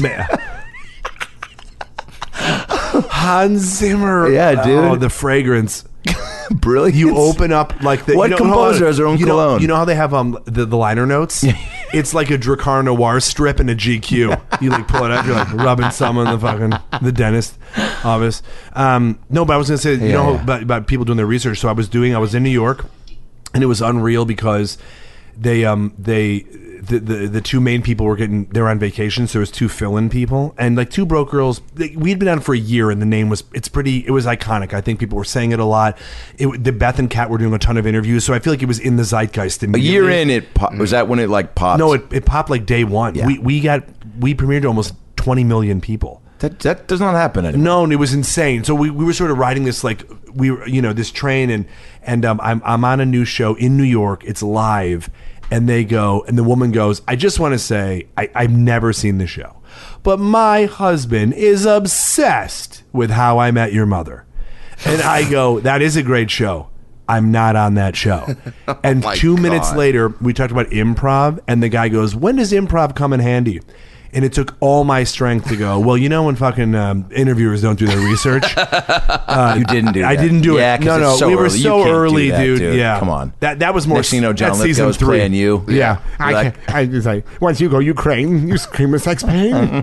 Hans Zimmer. Yeah, dude. Oh, the fragrance. Brilliant. You open up like the. What you know, composer how- has their own you know, cologne? You know how they have um the, the liner notes? It's like a Dracar Noir strip and a G Q. You like pull it up, you're like rubbing some in the fucking the dentist office. Um, no, but I was gonna say, you Yeah, know, yeah. about, about people doing their research. So I was doing. I was in New York, and it was unreal because they um they. The, the the two main people were getting they were on vacation, so there was two fill-in people and like Two Broke Girls. They, we'd been on for a year, and the name was it's pretty. It was iconic. I think people were saying it a lot. It, the Beth and Kat were doing a ton of interviews, so I feel like it was in the zeitgeist. A year in, it pop, was that when it like popped? No, it, it popped like day one. Yeah. We we got we premiered to almost twenty million people. that that does not happen anymore. No, and it was insane. So we, we were sort of riding this like we were you know this train and and um, I'm I'm on a new show in New York. It's live. And they go, and the woman goes, I just want to say, I, I've never seen the show, but my husband is obsessed with How I Met Your Mother. And I go, that is a great show. I'm not on that show. And my two minutes God. later, we talked about improv, and the guy goes, when does improv come in handy? And it took all my strength to go, well, you know when fucking um, interviewers don't do their research? you didn't do that. I didn't do yeah, it. 'cause No, it's no, so we were early. You so can't do early, that, dude. Yeah, Come on. That that was more. Next thing you know, John that's season Lithgow's three. playing you. Yeah, I, Like- can't, I just like once you go Ukraine, you scream a sex pain.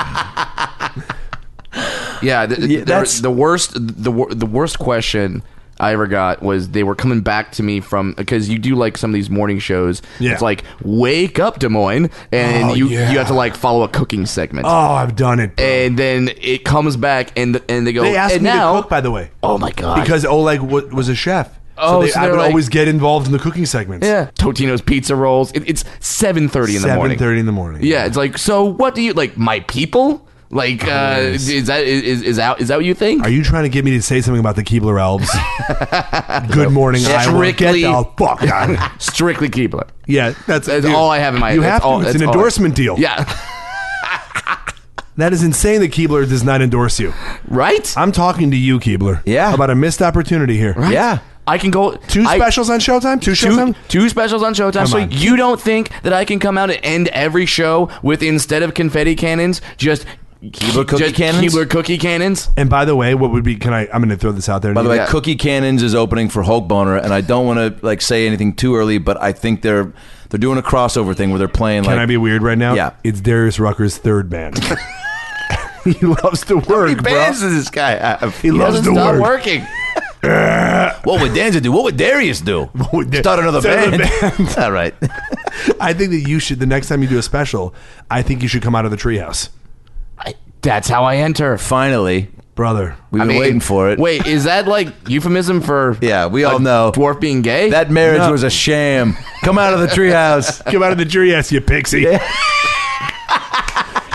Yeah, the, Yeah, the- that's- the worst. The wor- the worst question I ever got was they were coming back to me from because you do like some of these morning shows. Yeah. It's like wake up Des Moines, and Oh, you yeah. you have to like follow a cooking segment, Oh, I've done it. Bro. and then it comes back and and they go. they asked and me now, to cook, by the way, Oh my god. because Oleg w- was a chef. Oh, so, they, so I they're would like- always get involved in the cooking segments. Yeah, Totino's pizza rolls. It, it's seven thirty in the morning. seven thirty in the morning. Yeah, it's like so. What do you like? My people. Like, uh, Always. is that is is that is that what you think? Are you trying to get me to say something about the Keebler elves? Good morning, Iowa. Get Strictly- the fuck out. Strictly Keebler. Yeah, that's, That's dude, all I have in my. You that's have to. all- it's that's an all I- endorsement deal. Yeah. That is insane that Keebler does not endorse you. Right. I'm talking to you, Keebler. Yeah. About a missed opportunity here. Right? Yeah. I can go Two I- specials on Showtime? Two shows Two, on? two specials on Showtime. Come so on. you don't think that I can come out and end every show with instead of confetti cannons, just Keebler cookie just cannons? Keebler cookie cannons. And by the way, what would be? Can I? I'm going to throw this out there. By the way, Yeah. Cookie Cannons is opening for Hulk Boner, and I don't want to like say anything too early, but I think they're they're doing a crossover thing where they're playing. Can like, I be weird right now? Yeah. It's Darius Rucker's third band. He loves to How many work, bro. bands does this guy have? He loves Doesn't to stop work. working. What would Danza do? What would Darius do? would Da- Start another Start band. another All right. I think that you should. The next time you do a special, I think you should come out of the treehouse, I, that's how I enter. Finally, brother. we've I been mean, waiting for it. Wait, is that like euphemism for? Yeah, we all a know. dwarf being gay. That marriage No. was a sham. Come out of the treehouse. Come out of the treehouse, you pixie.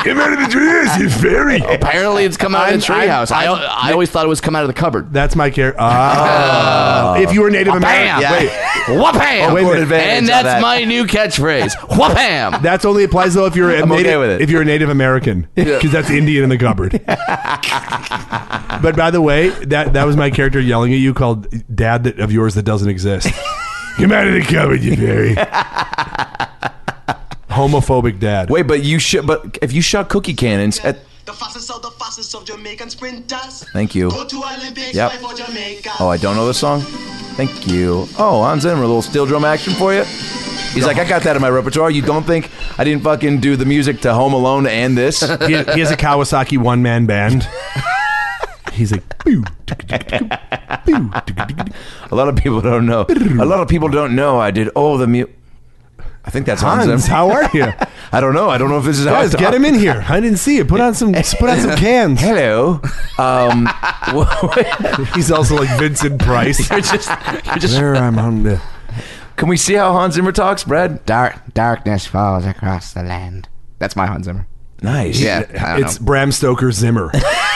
Came out of the treehouse, you fairy. Apparently, it's come out of the I'm- I'm- treehouse. I, I'm- I always thought it was come out of the cupboard. That's my character. Ah. If you were Native American. Bam! Wait. Wham! Oh, wait a minute. And Advantage on that's that. my new catchphrase. Wham! That's only applies though if you're a I'm okay native, with it. if you're a Native American, because that's Indian in the cupboard. But by the way, that that was my character yelling at you, called Dad that, of yours that doesn't exist. Come out of the cupboard, you fairy. Homophobic dad. Wait, but you should. But if you shot cookie cannons at. The fastest of the fastest of Jamaican sprinters. Thank you. Go to Olympics, Yep. fly for Jamaica. Oh, I don't know this song? Thank you. Oh, Hans Zimmer, a little steel drum action for you? He's like, I got that in my repertoire. You don't think I didn't fucking do the music to Home Alone and this? He, he has a Kawasaki one man band. He's like, "Boo, boo." A lot of people don't know. A lot of people don't know I did all the mu- I think that's Hans, Hans, Zimmer. how are you? I don't know. I don't know if this is how Guys, I get him in here. I didn't see it. Put on some. Put on some cans. Hello. Um, He's also like Vincent Price. You're just, you're just There I'm on the. can we see how Hans Zimmer talks, Brad? dark darkness falls across the land. That's my Hans Zimmer. Nice. Yeah, I don't It's know. Bram Stoker Zimmer.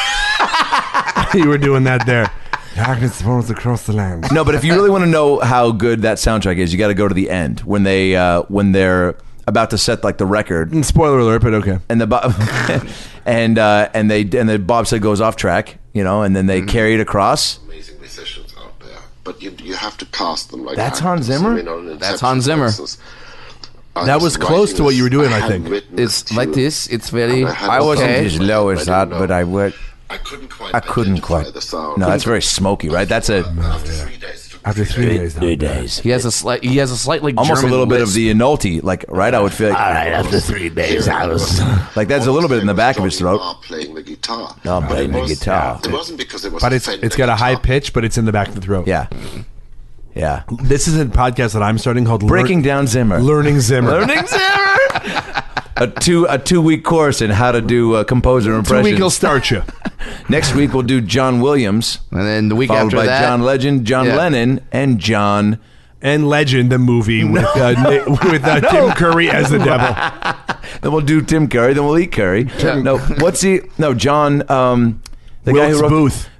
You were doing that there. Darkness falls across the land. No, but if you really want to know how good that soundtrack is, you got to go to the end when they uh, when they're about to set like the record, Mm, Spoiler alert, but okay. and the bo- and uh, and they and the bobsled goes off track, you know, and then they carry it across. Amazing musicians out there, but you you have to cast them like That's actors. Hans Zimmer? I mean, on an That's Inception, Hans for Zimmer. instance, I That was close writing to what this- you were doing, I had think. written the It's like tune, this. It's very. and had I the wasn't song, as low as I that, didn't but know. I would. I couldn't quite. I couldn't identify quite. The sound. No, that's very smoky, right? That's a After three days. it took After three days. Three days. He has a slight. He has a slightly almost German a little bit of lisp. the Nolte, like right. I would feel like, All right, after three days, I was. like that's a little bit in the back of his Johnny throat. Marr playing the guitar. No, I'm And playing it the was- guitar. It wasn't because it was. But it's a it's got a high guitar. pitch, but it's in the back of the throat. Yeah, yeah. This is a podcast that I'm starting called Breaking Learn- down Zimmer. Learning Zimmer. Learning Zimmer. a two a two week course in how to do uh, composer Two impressions. week will start you. Next week we'll do John Williams, And then the week followed after by that, John Legend, John Yeah. Lennon, and John. And Legend, the movie with uh, Ni- with uh, Tim Curry as the devil. Then we'll do Tim Curry. Then we'll eat Curry. No, what's he? No, John. Um, the guy Wilkes who wrote. Booth.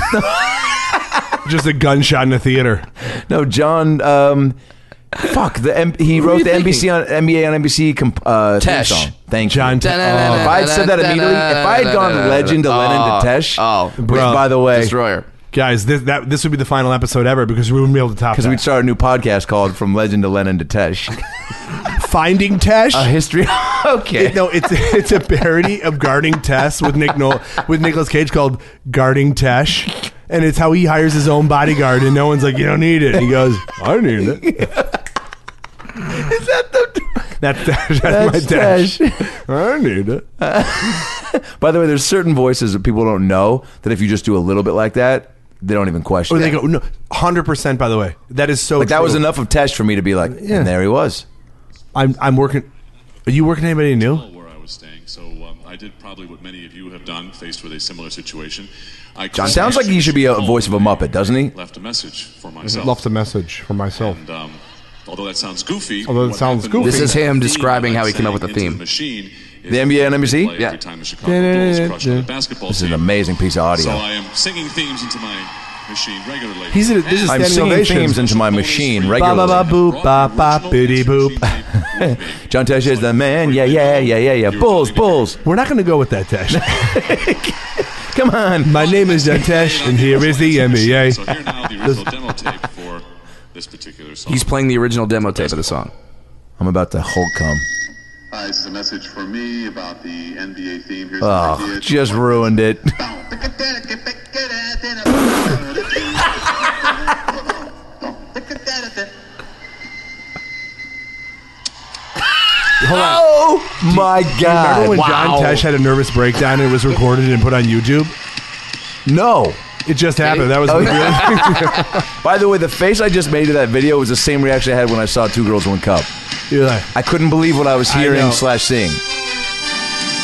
Just a gunshot in the theater. No, John. Um, fuck the. M- he Who are wrote you the N B C on N B A on N B C comp- uh, theme Tesh. song. Thank John you. Te- Oh, if I had said that immediately, if I had gone Legend to Lennon to Tesh, Oh, which, bro. by the way, Destroyer. Guys, this that this would be the final episode ever because we wouldn't be able to top because that. we'd start a new podcast called From Legend to Lennon to Tesh. Finding Tesh. A history. Okay. It- no, it's it's a parody of Guarding Tess with Nick Nol- with Nicolas Cage called Guarding Tesh, and it's how he hires his own bodyguard, and no one's like, "You don't need it." And he goes, "I need it." Is that the? That's that's, That's my Tesh. Tesh. I need it. By the way, there's certain voices that people don't know that if you just do a little bit like that, they don't even question. Or they it. go, "No, hundred percent." By the way, that is so. Like that true. was enough of Tesh for me to be like, Yeah. and there he was. I'm I'm working. Are you working anybody new? Where I was staying, so um, I did probably what many of you have done, faced with a similar situation. I John sounds like he should be a voice of a Muppet, doesn't he? Left a message for myself. Left a message for myself. And, um, although that sounds goofy, Although it what sounds happened goofy. was This is him the describing theme, how he like came up with the saying, into theme. machine is The N B A and N B C? play Yeah. every time the Chicago Bulls crush another basketball This is an team. amazing piece of audio. So I am singing themes into my machine regularly. He's a- this is I'm standing singing ovations. themes into my machine Ba ba ba regularly. boop ba ba biddy boop. John Tesh is the man. Yeah, yeah, yeah, yeah, yeah. Bulls, Bulls. We're not going to go with that, Tesh. Come on. My name is John Tesh, and here is the N B A. So here now the original demo tape for this particular song. He's playing the original demo tape of the song. I'm about to Hulk come. Hi, this is a message for me about the N B A theme. Here's Oh, an idea. just ruined it. Oh my God! Remember when Wow. John Tesh had a nervous breakdown and it was recorded and put on YouTube? No. It just happened. That was Oh, really By the way, the face I just made to that video was the same reaction I had when I saw Two Girls One Cup. You're like, I couldn't believe what I was I hearing know. slash seeing.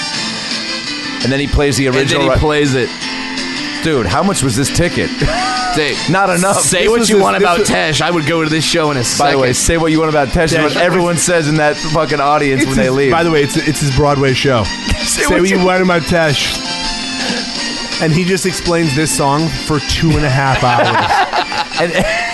And then he plays the And then original. he ri- plays it. Dude, how much was this ticket? Say, Not enough. Say This what was you this- want this about was- Tesh. I would go to this show in a By second. the way, say what you want about Tesh. What Tesh. everyone says in that fucking audience It's when they his- leave. By the way, it's it's his Broadway show. Say, what you want about Tesh. And he just explains this song for two and a half hours. and,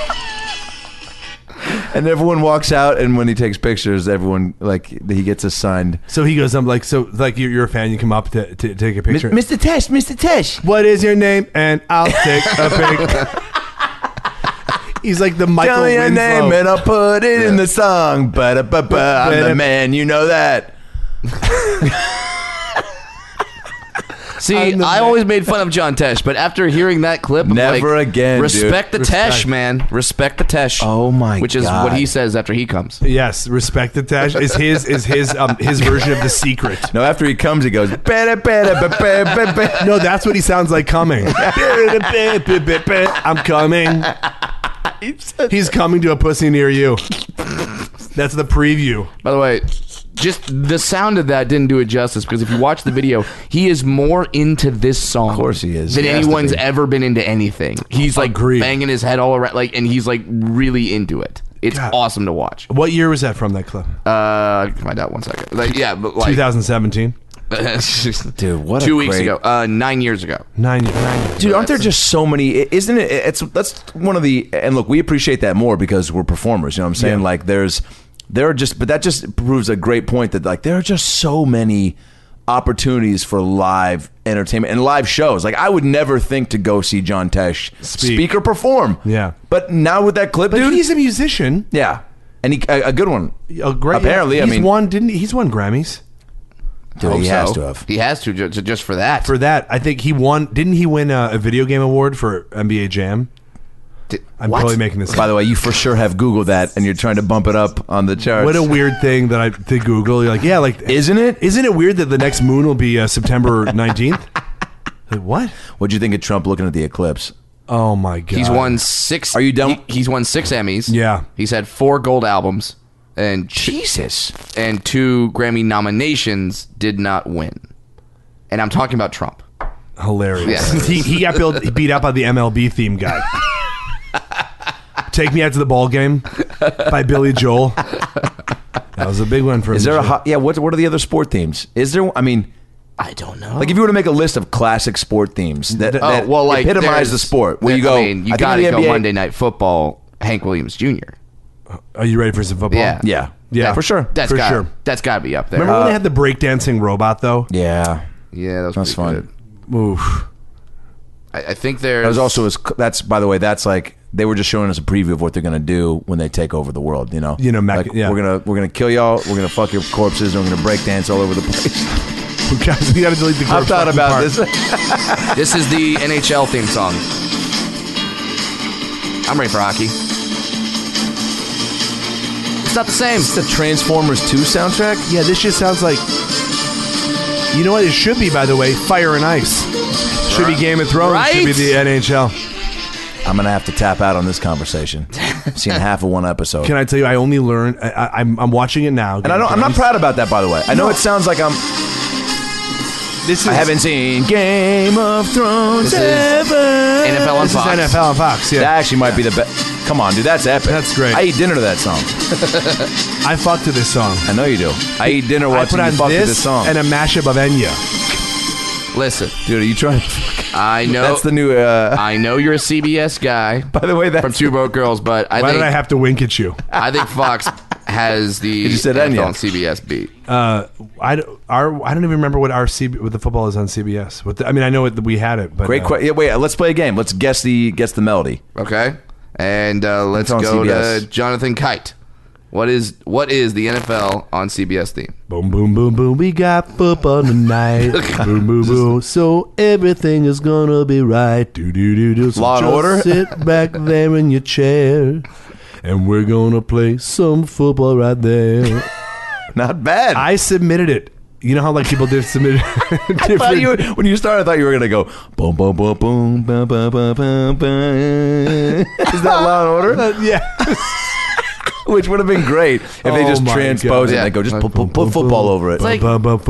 and everyone walks out, and when he takes pictures, everyone like he gets assigned. So he goes, I'm like, so like you're, you're a fan, you come up to, to take a picture. Mister Tesh, Mister Tesh. What is your name? And I'll take a pic. He's like the Michael Tell me your Winslow. name, and I'll put it in the song. Ba-da-ba-ba. I'm the man, you know that. See, I'm the I man. always made fun of John Tesh, but after hearing that clip, I'm Never like, again, Respect dude. the Tesh, Respect. man. Respect the Tesh. Oh my Which is God. what he says after he comes. Yes, respect the Tash is his is his um his version of The Secret. No, after he comes, he goes. "Ba-da-ba-da-ba-ba-ba-ba." No, that's what he sounds like coming. I'm coming. He's coming to a pussy near you. That's the preview. By the way, just the sound of that didn't do it justice because if you watch the video, he is more into this song. Of course he is. Than He has to anyone's be. ever been into anything. He's like Agreed. banging his head all around, like, and he's like really into it. It's God. awesome to watch. What year was that from, that clip? Uh, I can find out one second. Like, yeah, but like twenty seventeen. Dude, what a two weeks great- ago, uh, nine years ago. Nine, nine. Dude, aren't there just so many? Isn't it? It's that's one of the. And look, we appreciate that more because we're performers. You know what I'm saying? Yeah. Like, there's, there are just, but that just proves a great point that like there are just so many opportunities for live entertainment and live shows. Like, I would never think to go see John Tesh Speak. speak or perform. Yeah. But now with that clip, But dude, he's a musician. yeah, and he a, a good one. A great. Apparently, I he's mean- won. Didn't he? He's won Grammys Dude, Hope he has so. to have. He has to ju- ju- just for that. for that. I think he won. Didn't he win a, a video game award for N B A Jam? Di- I'm what? totally making this By up. the way, you for sure have Googled that, and you're trying to bump it up on the charts. What a weird thing that I to Google. You're like, yeah, like, Isn't it? Isn't it weird that the next moon will be uh, September nineteenth? Like, what? What'd you think of Trump looking at the eclipse? Oh my god. He's won six. Are you done? he- he's won six Emmys. Yeah. He's had four gold albums, and Jesus. and two Grammy nominations. Did not win. And I'm talking about Trump. Hilarious. Yeah. he, he got built, beat up by the M L B theme guy. Take Me Out to the Ball Game by Billy Joel. That was a big one for him. Is there a this hot, yeah? What what are the other sport themes? Is there? I mean, I don't know. like if you were to make a list of classic sport themes that, Oh that well, like epitomize there's- the sport, where you there- go, I mean, you I think got of to the go N B A Monday Night Football. Hank Williams Junior year. Are you ready for some football? Yeah. Yeah, Yeah. for sure. That's For got sure. that's got to be up there. Remember when they had the breakdancing robot, though? Yeah, yeah, that was that's pretty fun. good. Oof. I, I think there's That was also as that's by the way, that's like they were just showing us a preview of what they're gonna do when they take over the world. You know, You know, Mac- like, yeah. we're gonna we're gonna kill y'all. We're gonna fuck your corpses. And we're gonna break dance all over the place. Guys, we got to delete the I've corpse thought fucking about part. this. This is the N H L theme song. I'm ready for hockey. It's not the same. It's the Transformers two soundtrack. Yeah, this just sounds like. You know what it should be, by the way? Fire and Ice. Should be Game of Thrones. Should be Right? the N H L. I'm gonna have to tap out on this conversation. I've seen half of one episode. Can I tell you? I only learned. I, I, I'm I'm watching it now. And I don't, I'm not proud about that, by the way. I know No. it sounds like I'm. This is I haven't seen Game of Thrones This is ever. N F L on This is Fox. N F L on Fox. Yeah, That actually might be the best. Come on, dude, that's epic. That's great. I eat dinner to that song. I fuck to this song. I know you do. I eat dinner I watching put you on fuck to this, this song. and a mashup of Enya. Listen, Dude, are you trying? I know That's the new. Uh, I know you're a C B S guy by the way, that's from Two Broke Girls, but I Why think did I have to wink at you? I think Fox has the You said N F L Enya. on C B S beat. Uh, I, don't- our, I don't even remember what our C B, what the football is on C B S. What the, I mean, I know it, we had it, but great uh, question. Yeah, wait, let's play a game. Let's guess the guess the melody. Okay, and uh, let's It's on go C B S. to Jonathan Kite. What is what is the N F L on C B S theme? Boom, boom, boom, boom. We got football tonight. boom, boom, boom. So everything is gonna be right. Do, do, do, do. So Law and just Order? sit back there in your chair, and we're gonna play some football right there. Not bad. I submitted it. You know how like people did submit I thought different. you were, when you started, I thought you were gonna go boom, boom, boom, boom, boom, boom, boom, boom, boom. Is that Law and Order? Uh, yeah. Which would have been great if they Oh just my transpose God. it and they go, just put, put, put football over it. It's like-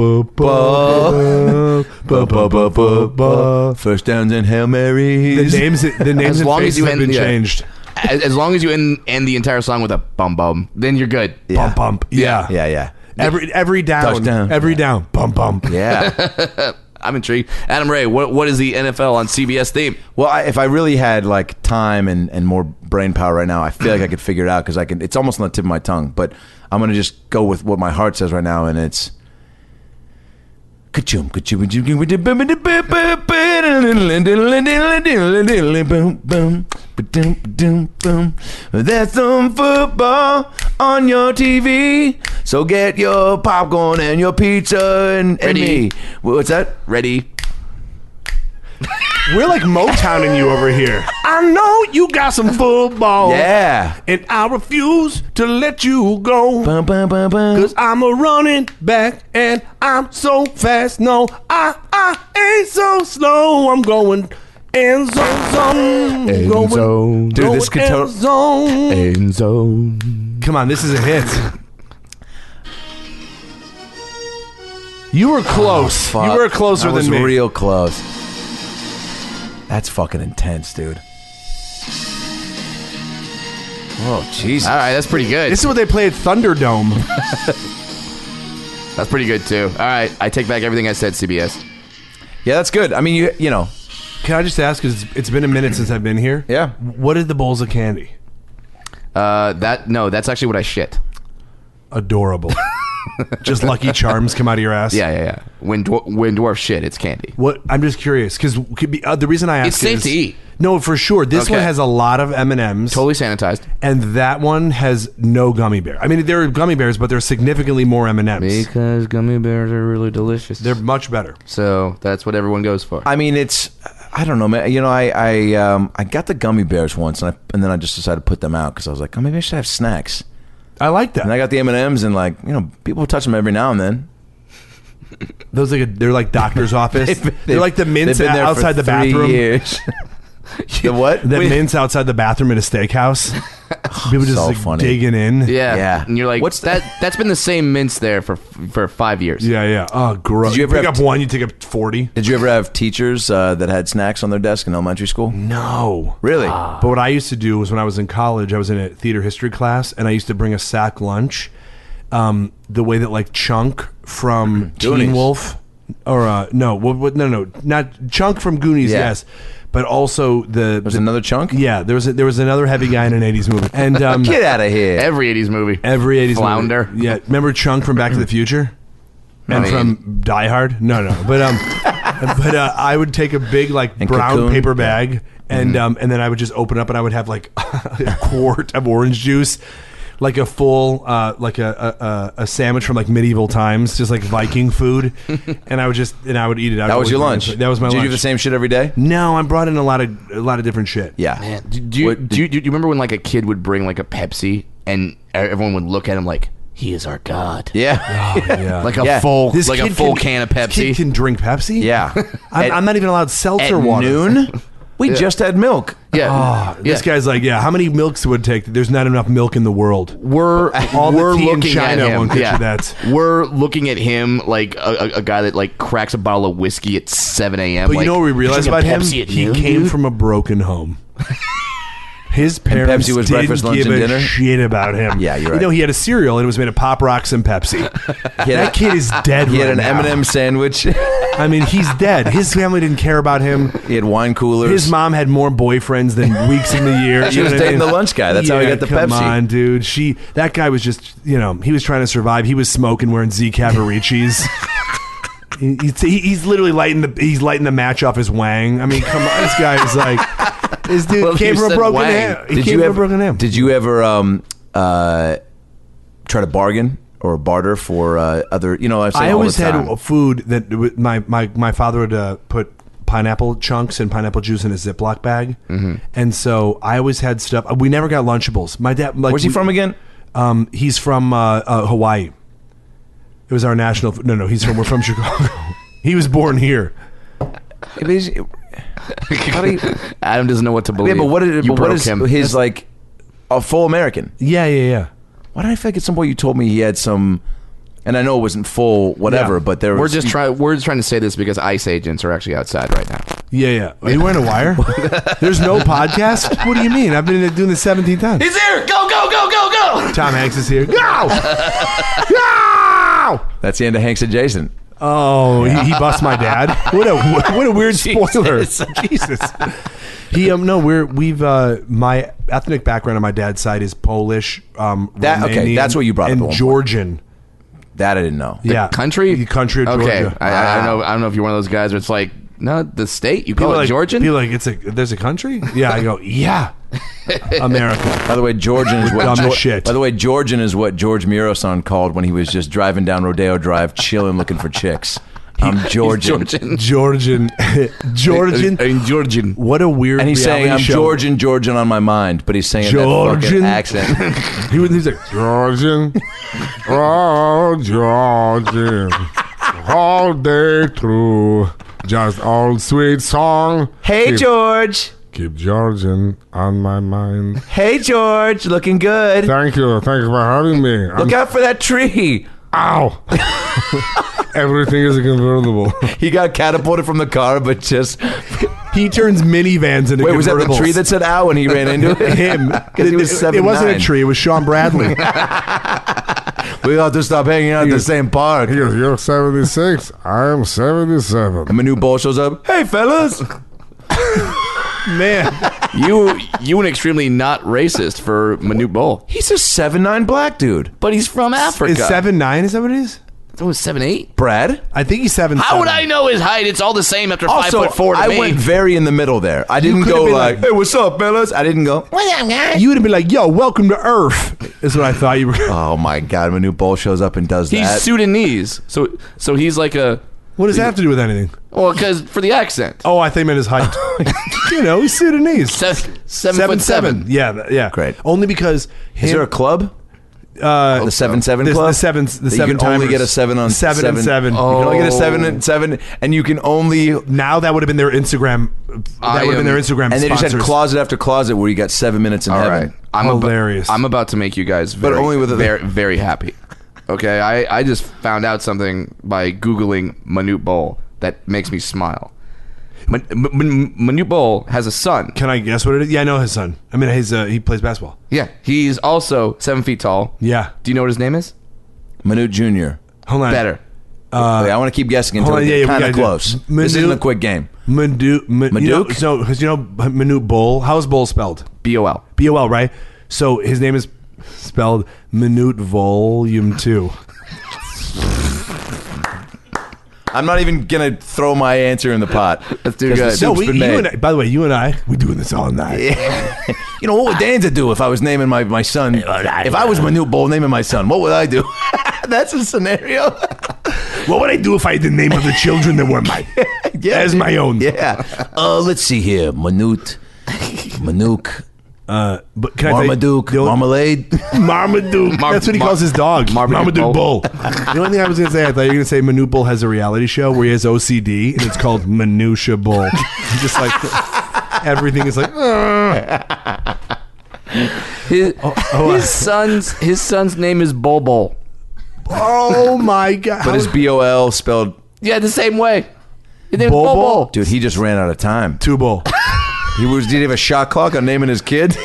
First downs and Hail Marys. The names, the names As and long as faces you have end- been yeah. changed. as, as long as you end, end the entire song with a bum bum, then you're good. Yeah. Bump, bump. Yeah. Yeah, yeah. Every every down. Touchdown. Every Yeah. down. Bump, bump. Yeah. I'm intrigued. Adam Ray, what what is the N F L on C B S theme? Well, I, if I really had like time and, and more brain power right now, I feel like I could figure it out because I can. It's almost on the tip of my tongue, but I'm gonna just go with what my heart says right now, and it's. Ka-choom, ka-choom, ka-choom. There's some football on your T V, so get your popcorn and your pizza and, and Ready. me. What's that? Ready? We're like Motowning you over here. I know you got some football. Yeah. And I refuse to let you go. Bum, bum, bum, bum. Cause I'm a running back and I'm so fast. No, I, I ain't so slow. I'm going end zone, zone. End going, zone. Dude, this could going to- end zone. End zone. Come on, this is a hit. You were close. Fuck. You were closer I was than me. real close. That's fucking intense, dude. Oh, Jesus. All right, that's pretty good. This is what they play at Thunderdome. That's pretty good too. All right, I take back everything I said. C B S. Yeah, that's good. I mean, you you know. Can I just ask, because it's, it's been a minute since I've been here. Yeah. What are the bowls of candy? Uh, that no, that's actually what I shit. Adorable. Just Lucky Charms come out of your ass? Yeah, yeah, yeah. When dwar- when dwarf shit, it's candy. What? I'm just curious, because uh, the reason I ask It's safe is, to eat. No, for sure. This Okay. one has a lot of M and M's. Totally sanitized. And that one has no gummy bear. I mean, there are gummy bears, but there's significantly more M and M's. Because gummy bears are really delicious. They're much better. So that's what everyone goes for. I mean, it's. I don't know, man. You know, I I um I got the gummy bears once, and I and then I just decided to put them out because I was like, oh, maybe I should have snacks. I like that. And I got the M and M's, and like, you know, people touch them every now and then. Those like a, they're like doctor's office. They've- they're they've- like the mints they've been there for outside the three bathroom. years. The what? The Wait. mints outside the bathroom at a steakhouse. People just So like funny. digging in. yeah, Yeah. And you're like, What's what's that? That's been the same mints there for for five years. Yeah, yeah. Oh, gross. Did you ever pick have up t- one, you take up forty? Did you ever have teachers uh, that had snacks on their desk in elementary school? No. Really? But what I used to do was when I was in college, I was in a theater history class, and I used to bring a sack lunch. Um, the way that like Chunk from Goonies. Teen Wolf, or uh, no, what, what, no, no, not Chunk from Goonies, Yeah. yes, but also the There's the- another chunk? Yeah, there was a, there was another heavy guy in an eighties movie, and um, Get out of here. Every eighties movie. every eighties Flounder. movie. Yeah, remember Chunk from Back to the Future? And I from Die Hard? No, no. But um, but uh, I would take a big like And brown Cocoon? paper bag, and um, and then I would just open up, and I would have like a quart of orange juice, like a full uh, like a, a a- a sandwich from like medieval times, just like Viking food, and I would just and I would eat it. I That would was your always- lunch. That was my Did lunch. you do the same shit every day? No, I brought in a lot of a lot of different shit. Yeah. Man, do, do, you, What- do, you, do you remember when like a kid would bring like a Pepsi and everyone would look at him like he is our god, Yeah. Yeah. like a Yeah. full This like a kid full can- can of this kid Pepsi. can drink Pepsi. Yeah. I'm, At- I'm not even allowed seltzer At water. noon? We just had milk. Yeah, Oh, this yeah. guy's like, yeah. How many milks would it take? There's not enough milk in the world. We're All the we're tea in looking China at him. won't get yeah. you that. We're looking at him like a, a, a guy that like cracks a bottle of whiskey at seven a.m. But like, you know what we realized Drinking about him? Pepsi at He noon, came dude? from a broken home. His parents Pepsi was didn't breakfast, lunch, give and a dinner? shit about him. Yeah, you're You right. know, he had a cereal and it was made of Pop Rocks and Pepsi. He had That a- kid is dead He had right an now. M and M sandwich. I mean, he's dead. His family didn't care about him. He had wine coolers. His mom had more boyfriends than weeks in the year. She You was know what I dating mean? the lunch guy. That's how he Yeah, got the come Pepsi. on, dude. She that guy was just, you know, he was trying to survive. He was smoking, wearing Z Cavaricis. he, he's, he- he's literally lighting the he's lighting the match off his wang. I mean, come on, this guy is like this dude Well, came you from a said broken wang. ham. He Did came you from ever? a broken ham. Did you ever um uh try to bargain or barter for uh, other? You know, I, say I all always the had time. a food that w- my my my father would uh, put pineapple chunks and pineapple juice in a Ziploc bag, Mm-hmm. and so I always had stuff. We never got Lunchables. My dad, like, Where's he we- from again? Um, he's from uh, uh, Hawaii. It was our national. f- No, no, he's from. We're from Chicago. He was born here. It is- how do you- Adam doesn't know what to believe. yeah, but what is, you but what broke is him. his like a full American? Yeah, yeah, yeah. Why did I feel like at some point you told me he had some, and I know it wasn't full, whatever, Yeah. but there We're was. just trying. We're just trying to say this because ICE agents are actually outside right now. Yeah, yeah. Are you wearing a wire? There's no podcast? What do you mean? I've been doing this seventeen times. He's here! Go, go, go, go, go! Tom Hanks is here. Go! Go! That's the end of Hanks Adjacent. Oh, he, he busts my dad. What a what a weird spoiler. Jesus. He um no we're we've uh my ethnic background on my dad's side is Polish, um That- okay, Romanian, that's what you brought up and at one point. Georgian. That I didn't know. Yeah, Country? the country of Okay. Georgia. I, I don't know. I don't know if you're one of those guys where it's like, no, the state. You call People it like, Georgian? People like it's a there's a country. Yeah, I go yeah, America. By the way, Georgian is what Dumb as Geor- shit. By the way, Georgian is what George Miroson called when he was just driving down Rodeo Drive, chilling, looking for chicks. I'm Georgian. Georgian. Georgian, Georgian. I'm Georgian. What a weird. And he's saying, reality I'm show. Georgian, Georgian on my mind, but he's saying that fucking Georgian. accent. He was he's like Georgian, oh Georgian, all day through, just old sweet song. Hey, keep, George. keep Georgian on my mind. Hey, George. Looking good. Thank you, thank you for having me. Look I'm, out for that tree. ow! Everything is a convertible. He got catapulted from the car, but just... he turns minivans into Wait, was that the convertibles. tree that said ow and he ran into it? Him? Because he was it, seven it wasn't nine. a tree. It was Sean Bradley. We ought to stop hanging out at the same park. He goes, you're seventy-six, I'm seventy-seven. And Manu Bol shows up. Hey, fellas. Man, You you an extremely not racist for Manute Bol, He's a seven nine black dude. but he's from Africa. is seven nine? Is that what it is? That was seven eight. Brad? I think he's seven. How would I know his height? It's all the same after five Also, foot four to I me. went very in the middle there. I didn't could've go been like, like- hey, what's up, fellas? I didn't go, You would have been like, "Yo, welcome to Earth." Is what I thought you were. oh my God, Manu Bol shows up and does he's that. Sudanese, so so he's like a What does that have to do with anything? well, because for the accent, Oh, I think he meant his height. You know, he's Sudanese. seven, seven, foot seven. Yeah, th- yeah. Great. Only because him, Is there a club? uh, The seven seven the, club? the seven the That seven you can only timers. get a seven on seven, seven. and seven. You can only get a seven Oh. and seven, and you can only. Now that would have been their Instagram. That I would have been their am- Instagram. And they just had sponsors. closet after closet where you got seven minutes in All heaven. right, I'm abo- Hilarious. I'm about to make you guys very, But only with a- very, very happy. Okay, I, I just found out something by googling Manute Bol that makes me smile. Man, M- M- Manute Bol has a son. Can I guess what it is? Yeah, I know his son. I mean, his uh, he plays basketball. Yeah, he's also seven feet tall. Yeah. Do you know what his name is? Manute Junior Hold on. Better. Uh, Okay, I want to keep guessing until hold on, we yeah, get yeah, we kind of gotta do- close. Manute- This isn't a quick game. Manu, Ma- you know, Maduke? so because you know Manute Bol. How's Bol spelled? B O L. B O L, right? So his name is spelled Minute Volume Two. I'm not even gonna throw my answer in the pot. That's too 'Cause the good. soup's No, we, been you made. and I, by the way, you and I, we doing this all night. You know, what would Danza do if I was naming my, my son? If I was Manute Bol naming my son, what would I do? That's a scenario. What would I do if I had the name of the children that were mine Yeah, as dude. my own? Yeah. Uh, let's see here. Manute. Manuk. Uh, but can I tell you- Marmaduke. the only- Marmalade. Marmaduke. Mar- That's what he Mar- calls his dog. Marmaduke Marmaduke Bull. Bull. The only thing I was going to say, I thought you were going to say Manute Bull has a reality show where he has O C D and it's called Minutia Bull. He's just like, everything is like, "Ugh." His, oh, his son's his son's name is Bol Bol. Oh my God. But his B O L spelled. Yeah, the same way. His name's Bol Bol Bol? Bol. Dude, he just ran out of time. Two Bull. He was. Did he have a shot clock on naming his kid?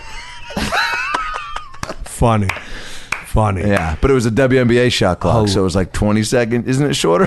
Funny. Funny. Yeah, but it was a W N B A shot clock, Oh. so it was like twenty seconds. Isn't it shorter?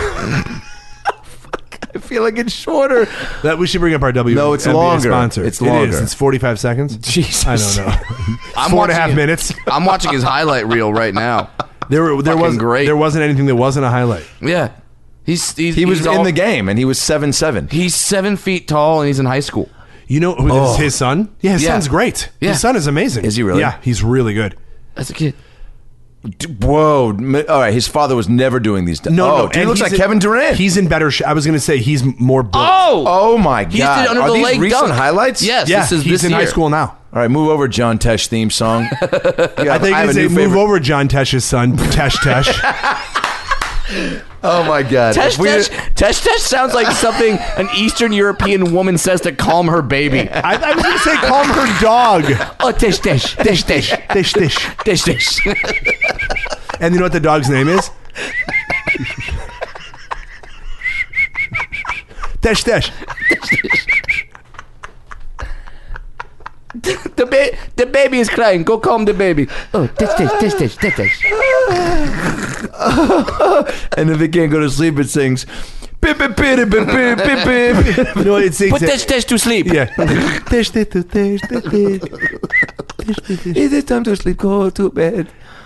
Fuck, I feel like it's shorter. That we should bring up our W. No, it's N B A longer. Sponsor. It's It is. longer. It's forty-five seconds. Jesus. I don't know. I'm Four and a watching half it- minutes. I'm watching his highlight reel right now. There, were, there Fucking was great. there wasn't anything that wasn't a highlight. Yeah, he's, he's He was he's in all- the game, and he was seven seven. He's seven feet tall and he's in high school. You know who Oh. is his son? Yeah, his Yeah. son's great. Yeah. His son is amazing. Is he really? Yeah, he's really good. As a kid. Whoa! m- All right, his father was never doing these. No, oh, no, dude, he and looks he's like in- Kevin Durant. He's in better. Sh- I was going to say he's more built. Oh, oh my he god! did under Are the these leg recent dunk. highlights? Yes, yeah, this is he's this in year. high school now. All right, move over, John Tesh theme song. I think have you a say new move favorite. over John Tesh's son, Tesh Tesh. Oh my God! Tesh If we- Tesh, Tesh Tesh sounds like something an Eastern European woman says to calm her baby. I, I was going to say calm her dog. Oh, Tesh Tesh, Tesh Tesh, Dish, dish. Tesh Tesh. And you know what the dog's name is? Desh, Desh. The, ba- the baby is crying. Go calm the baby. Oh, Tesh Tesh, Tesh Tesh, Tesh Tesh. And if it can't go to sleep, it sings. Pip, pip, pip, pip, pip, pip, pip. You know what it sings? Put Tesh Tesh to sleep. Yeah. Desh, desh, desh, desh, desh, desh, desh, desh. Is it time to sleep? Go to bed.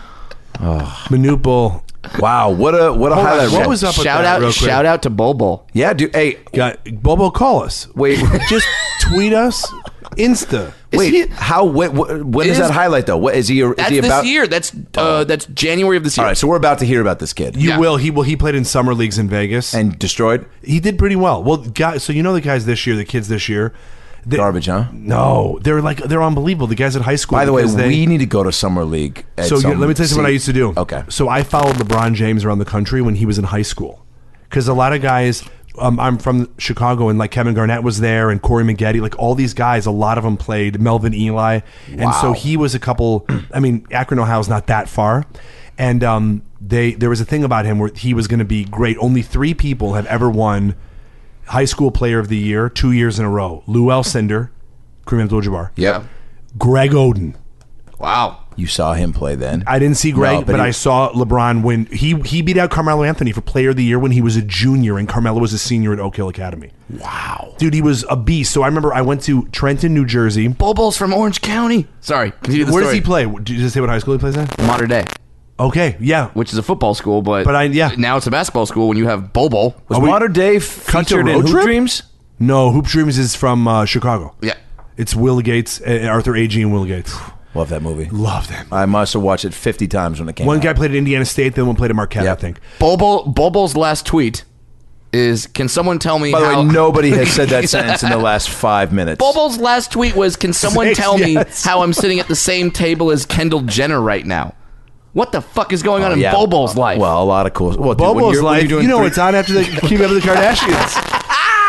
Manute. Wow, what a what a Hold on, highlight! what reel. was up with Shout that out, real quick? shout out to Bobo. Yeah, dude. Hey, Got, Bobo, call us. wait, Just tweet us. Insta. wait. he- how? When, when is Is- that highlight though? What is he? Is That's he this about? year. That's uh, that's January of this year. All right, so we're about to hear about this kid You Yeah. will. He will. He played in summer leagues in Vegas. and destroyed. He did pretty well. Well, guys. So you know the guys this year, the kids this year, they, Garbage, huh? No, they're like they're unbelievable. The guys at high school. By the way, because they- we need to go to summer league. at So you, some- let me tell you something see- I used to do. Okay. So I followed LeBron James around the country when he was in high school, because a lot of guys. Um, I'm from Chicago, and like Kevin Garnett was there, and Corey Maggette, like all these guys. A lot of them played Melvin Ely, and so Wow. he was a couple. I mean, Akron, Ohio is not that far, and um, they there was a thing about him where he was going to be great. Only three people have ever won High School Player of the Year two years in a row: Lou Alcindor, Kareem Abdul-Jabbar, Yep. Greg Oden. Wow. You saw him play then. I didn't see Greg, No, but, but he- I saw LeBron win. He he beat out Carmelo Anthony for Player of the Year when he was a junior, and Carmelo was a senior at Oak Hill Academy. Wow. Dude, he was a beast. So I remember I went to Trenton, New Jersey. Bobo's from Orange County. Sorry. Continue the Where does story. he play? Did you just say what high school he plays at? Modern Day, Okay, yeah. which is a football school, but But I- yeah. now it's a basketball school when you have Bobo. Was Are we- Modern Day Cut to featured in Road Hoop Trip? Dreams? No, Hoop Dreams is from uh, Chicago. Yeah. It's Will Gates, uh, Arthur Agee, and Will Gates. Love that movie. Love them. I must have watched it fifty times when it came One out. guy played at Indiana State, the other one played at Marquette, Yep. I think. Bobo Bobo's last tweet is, "Can someone tell me By the how?" way, nobody has said that sentence in the last five minutes. Bobo's last tweet was, "Can someone Six, tell me yes. how I'm sitting at the same table as Kendall Jenner right now?" What the fuck is going on in Yeah. Bobo's life? Well, a lot of cool. Well, dude, when Bobo's you're- when life. you're doing You know three- it's on after the Keeping Up with the Kardashians.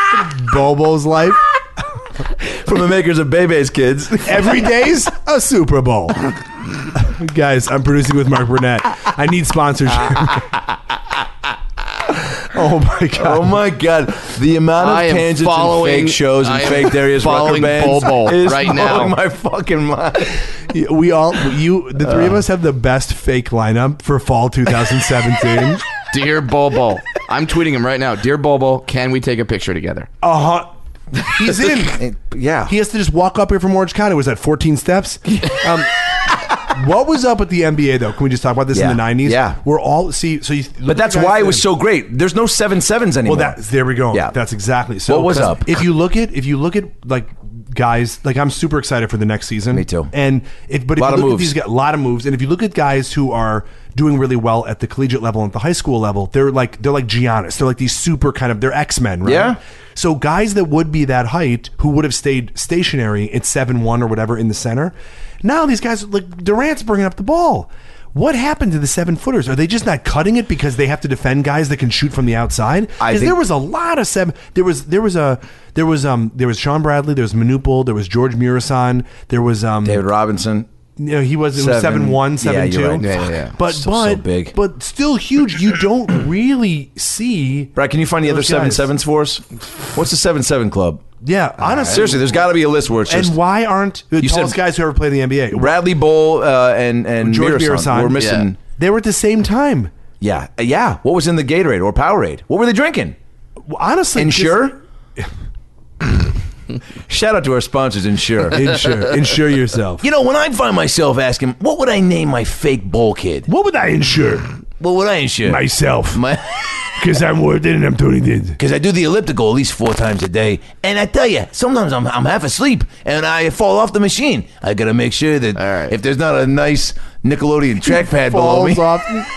Bobo's life. from the makers of Bebe's Kids. Every day's a Super Bowl. Guys, I'm producing with Mark Burnett. I need sponsorship. Oh my god. Oh my god, the amount of I am tangents following- and fake shows and I am fake Darius Rucker following bands Bobo is right blowing now. my fucking mind. We all, you, the three of us have the best fake lineup for fall twenty seventeen. Dear Bobo, I'm tweeting him right now. Dear Bobo, can we take a picture together? Uh huh. He's in. Yeah. He has to just walk up here from Orange County. Was that fourteen steps? Um, what was up with the N B A though? Can we just talk about this Yeah. in the nineties? Yeah. We're all see. So you. look But at that's the guys why it was then. so great. There's no seven sevens anymore. Well, that there we go. Yeah. That's exactly. So What was 'cause up? If you look at if you look at like guys, like I'm super excited for the next season. Me too. And if but if Lot you of look moves. at these guys, a lot of moves, and if you look at guys who are doing really well at the collegiate level and at the high school level, they're like they're like Giannis. They're like these super kind of they're X-Men, right? Yeah. So guys that would be that height who would have stayed stationary at seven one or whatever in the center, now these guys like Durant's bringing up the ball. What happened to the seven footers? Are they just not cutting it because they have to defend guys that can shoot from the outside? I Because think- there was a lot of seven. There was there was a there was um there was Sean Bradley. There was Manute. There was George Murasan. There was um David Robinson. You know, he was it was Seven. seven one, Yeah, seven two. you're right. Yeah, yeah, yeah. But Still but so big. but still huge. You don't really see. Brad, can you find the other those seven guys. sevens for us? What's the seven seven club? Yeah, honestly. Seriously, there's got to be a list where it's just And why aren't the You said- tallest guys who ever played in the N B A? Bradley Bowl uh, and and George Mirasan. Mirasan. We're missing. Yeah. They were at the same time. Yeah. Uh, yeah. What was in the Gatorade or Powerade? What were they drinking? Well, honestly, Ensure. Shout out to our sponsors, Ensure. just- insure, insure yourself. You know, when I find myself asking, what would I name my fake bowl kid? What would I insure? What would I insure? Myself, My, because I'm worth it and I'm Tony Did. because I do the elliptical at least four times a day, and I tell you, sometimes I'm I'm half asleep and I fall off the machine. I gotta make sure that All right. if there's not a nice Nickelodeon trackpad below me, Falls off.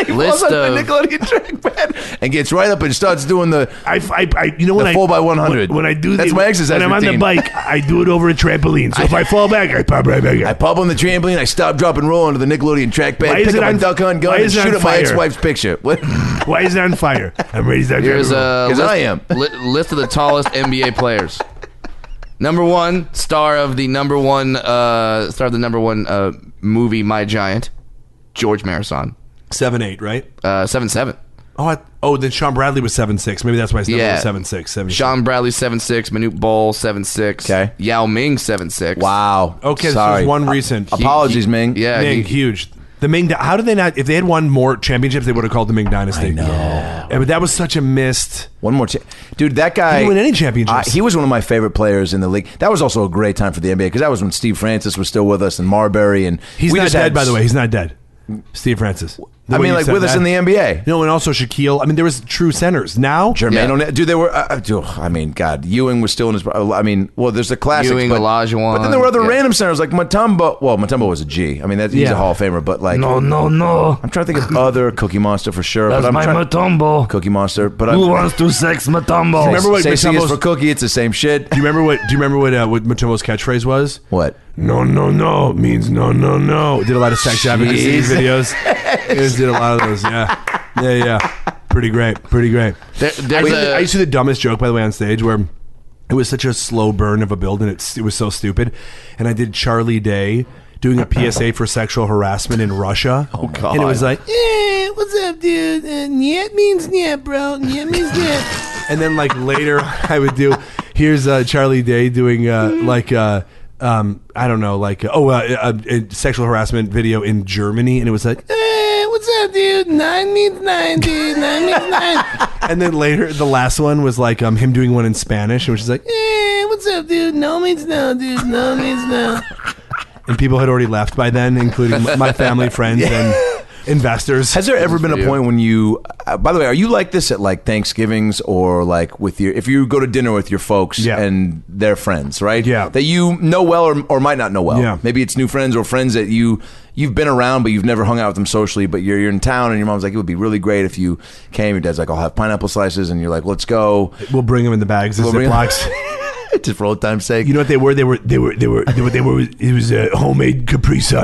List falls of on the Nickelodeon trackpad and gets right up and starts doing the I, I, I you know when the I four by one hundred. When, when I do that's the, my exercise when I'm routine. on the bike, I do it over a trampoline. So if I fall back, I pop right back I up. pop on the trampoline, I stop, drop, and roll onto the Nickelodeon trackpad, Why is pick it up on- a duck hunt gun, why and is it shoot on at my fire? ex-wife's picture. What? Why is it on fire? I'm ready to start Here's driving. a 'Cause list, I am. li- list of the tallest N B A players. Number one, star of the number one, uh, star of the number one uh, movie, My Giant, George Marathon, seven eight, right? uh, seven seven. Oh, I, oh, then Sean Bradley was seven six. Maybe that's why his number Yeah. was seven six. seven, Sean Bradley seven six, Manute Bol seven six, Okay. Yao Ming seven six. Wow. Okay, Sorry. this was one recent. Apologies, Ming. Yeah, Ming, he- huge. The Ming. How did they not? If they had won more championships, they would have called the Ming Dynasty. I know. Yeah, but that was such a missed. One more, cha- dude. That guy He didn't win any championships. Uh, he was one of my favorite players in the league. That was also a great time for the N B A because that was when Steve Francis was still with us and Marbury and He's we not just dead, had by the s- way. He's not dead. Steve Francis. The I way mean, you like said with us that. in the N B A. No, and also Shaquille. I mean, there was true centers. Now, Jermaine Yeah. O'Neal, dude. They were. Uh, dude, I mean, God, Ewing was still in his. I mean, well, there's the classics, Ewing, but, Olajuwon, but then there were other yeah. random centers like Mutombo. Well, Mutombo was a G. I mean, that, he's Yeah. a Hall of Famer, but like, No, no, no. I'm trying to think of other Cookie Monster for sure. That's but I'm my trying, Matumbo. Cookie Monster, but Who I'm. wants to sex Matumbo? remember what Say C is Mutombo's- for Cookie. It's the same shit. do you remember what? Do you remember what? Uh, what Mutombo's catchphrase was? What? No, no, no means no, no, no. Did a lot of sex advocacy Jeez. videos. He just did a lot of those. Yeah, yeah, yeah. Pretty great. Pretty great. There, I there's used, to, a- I used to do the dumbest joke, by the way, on stage where it was such a slow burn of a build, and it's, it was so stupid. And I did Charlie Day doing a P S A for sexual harassment in Russia. Oh, God. And it was like, eh, what's up, dude? Uh, Niet means niet, bro. Niet means niet. And then, like, later, I would do, here's uh, Charlie Day doing, uh, like, uh, um, I don't know, like, uh, oh, uh, a, a sexual harassment video in Germany. And it was like, eh, what's up, dude? Nine means nine, dude. Nine means nine. And then later, the last one was like um, him doing one in Spanish, which is like, eh, what's up, dude? No means no, dude. No means no. And people had already left by then, including m- my family, friends, and investors. Has there ever been a you. point when you? Uh, by the way, are you like this at like Thanksgivings or like with your? If you go to dinner with your folks Yeah. and their friends, right? Yeah. That you know well or, or might not know well. Yeah. Maybe it's new friends or friends that you you've been around but you've never hung out with them socially. But you're you're in town and your mom's like, it would be really great if you came. Your dad's like, I'll have pineapple slices, and you're like, let's go. We'll bring them in the bags as We'll bring 'em- Ziplocs. Just for old time's sake. You know what they were? They were they were they were they were, they were it was a homemade Capri Sun.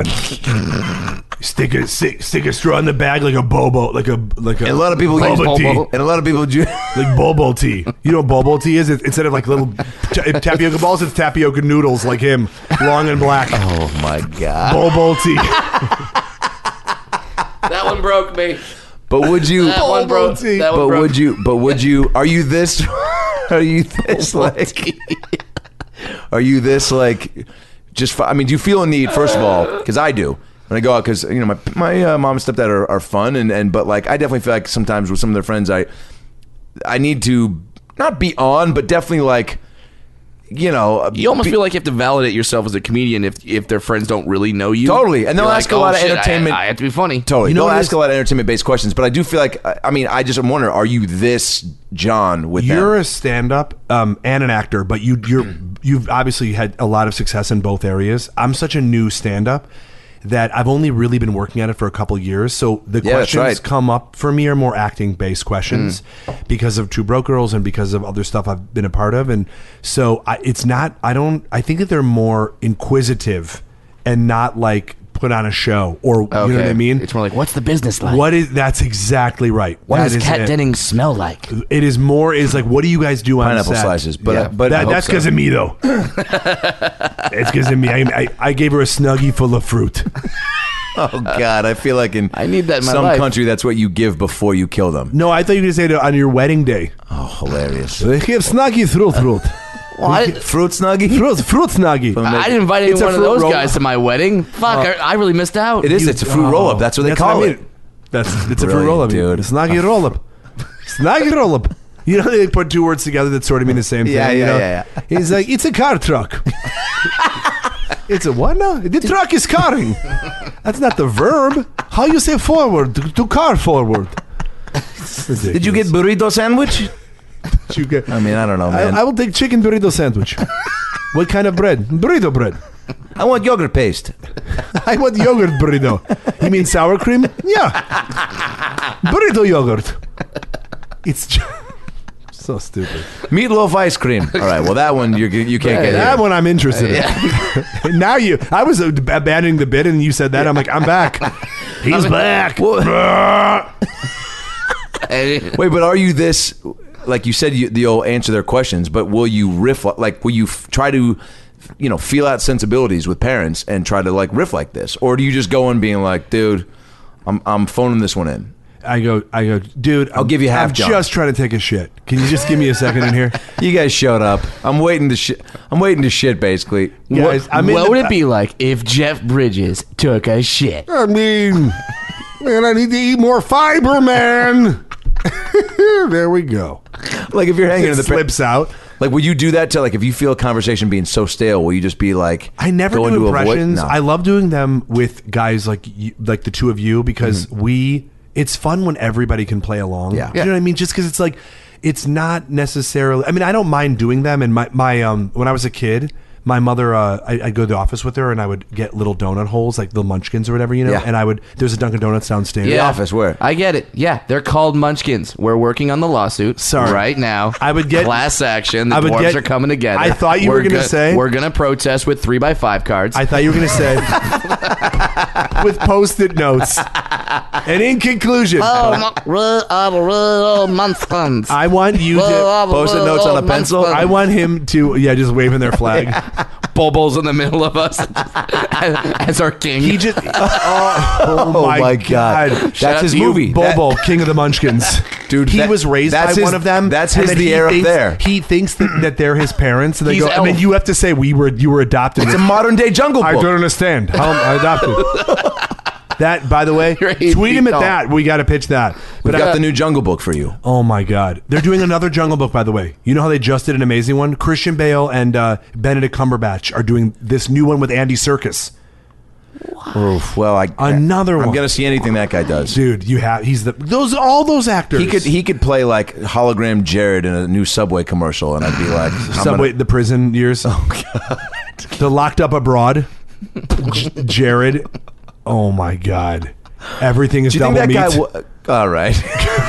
Stick a stick, stick a straw in the bag like a bobo, like a like a, and a lot of people boba tea. and a lot of people ju- Like bobo tea. You know what bobo tea is? It, instead of like little ta- tapioca balls, it's tapioca noodles like him, long and black. Oh my god. Bobo tea. that one broke me. But would you? That one broke. tea. That one But broke. would you? But would you? Are you this? Are you this like? Are you this like? Just fi- I mean, do you feel a need? First of all, because I do when I go out, because you know my my uh, mom and stepdad are, are fun, and and but like I definitely feel like sometimes with some of their friends, I I need to not be on, but definitely like. You know, You almost be- feel like you have to validate yourself as a comedian if if their friends don't really know you. Totally, and they'll You're ask like, a lot "Oh, of shit, I- entertainment. I, have to be funny. Totally, You know they'll what it ask is? a lot of entertainment based questions, but I do feel like I I mean I just wonder: are you this John with You're them? a stand-up um, and an actor, but you you're you've obviously had a lot of success in both areas. I'm such a new stand-up that I've only really been working at it for a couple years. So the Yeah, that's questions right. come up for me are more acting-based questions because of Two Broke Girls and because of other stuff I've been a part of. And so I, it's not. I don't. I think that they're more inquisitive and not like put on a show or you know what I mean. It's more like, What's the business like? What is that's exactly right. What That does is Kat it. Dennings smell like? It is more is like, what do you guys do on Pineapple set? slices, but Yeah. uh, but I That, hope that's so. because of me, though. It's because of me. I, I, I gave her a Snuggie full of fruit. Oh God, I feel like in I need that in my some life. country that's what you give before you kill them. No, I thought you were going to say it on your wedding day. Oh, hilarious! They give Snuggie fruit, fruit. Well, I, Fruit snuggie. Fruit, fruit Snuggie. I didn't invite any It's a one of fruit those roll- guys to my wedding. Fuck, I, I really missed out. It is. You- It's a fruit oh, roll up. That's what they that's call I it. mean. That's it's a fruit Brilliant, roll up, dude. Snuggie roll up. Snuggie roll up. You know they put two words together that sort of mean the same thing. Yeah, you yeah, know? yeah, He's like, it's a car truck. It's a what now? The truck is carring. That's not the verb. How you say forward to, to car forward? Did you get burrito sandwich? You get, I mean, I don't know, I, man. I will take chicken burrito sandwich. What kind of bread? Burrito bread. I want yogurt paste. I want yogurt burrito. You mean sour cream? Yeah. burrito yogurt. It's just so stupid. Meatloaf ice cream. All right. Well, that one you you can't get. That here. one I'm interested in. Now you, I was abandoning the bit, and you said that. I'm like, I'm back. He's back. Wait, but are you this? Like you said, you, you'll answer their questions, but will you riff? Like, will you f- try to, you know, feel out sensibilities with parents and try to like riff like this, or do you just go in being like, dude, I'm I'm phoning this one in? I go, I go, dude. I'll I'm, give you half I'm jump. just trying to take a shit. Can you just give me a second in here? You guys showed up. I'm waiting to shit. I'm waiting to shit, basically. Guys, what I'm in what the- would it be like if Jeff Bridges took a shit? I mean, man, I need to eat more fiber, man. There we go. Like if you're hanging It in the slips out. Like, will you do that to like if you feel a conversation being so stale? Will you just be like, I never go do into a void- impressions. No. I love doing them with guys like you, like the two of you because Mm-hmm. we. It's fun when everybody can play along. Yeah. You know what I mean? Just because it's like, it's not necessarily. I mean, I don't mind doing them. And my my um when I was a kid, my mother, uh, I, I'd go to the office with her and I would get little donut holes, like little munchkins or whatever, you know. Yeah. And I would. There's a Dunkin' Donuts downstairs. The office where? I get it. Yeah, they're called Munchkins. We're working on the lawsuit. Sorry. right now. I would get- class action. The I would dwarves get- are coming together. I thought you were gonna go- say- we're gonna protest with three by five cards. I thought you were going to say with post-it notes. And in conclusion, Oh, Munchkins. I want you to Post-it notes on a pencil? I want him to yeah, just waving their flag. Bulbul's in the middle of us as our king. He just oh, oh my, my god, God. Shout That's out his to you, movie. Bobo, That- King of the Munchkins. Dude, he that- was raised by that's his- one of them. that's and his then the he air up thinks- there. He thinks that, that they're his parents, and they He's go. I mean, elf. you have to say we were you were adopted. It's a modern day Jungle I Book. don't understand how am I adopted. That, by the way, You're eight tweet him feet at tall. that. We got to pitch that. We But got uh, the new Jungle Book for you. oh my god, they're doing another Jungle Book. By the way, you know how they just did an amazing one. Christian Bale and uh, Benedict Cumberbatch are doing this new one with Andy Serkis. Oof, well, I Another I'm one. gonna see anything that guy does. Dude, you have he's the those all those actors. He could he could play like hologram Jared in a new Subway commercial, and I'd be like, I'm Subway gonna- the prison years. Oh god, the locked up abroad. J- Jared. Oh my god, everything is Do you think double that meat. guy? Will, all right.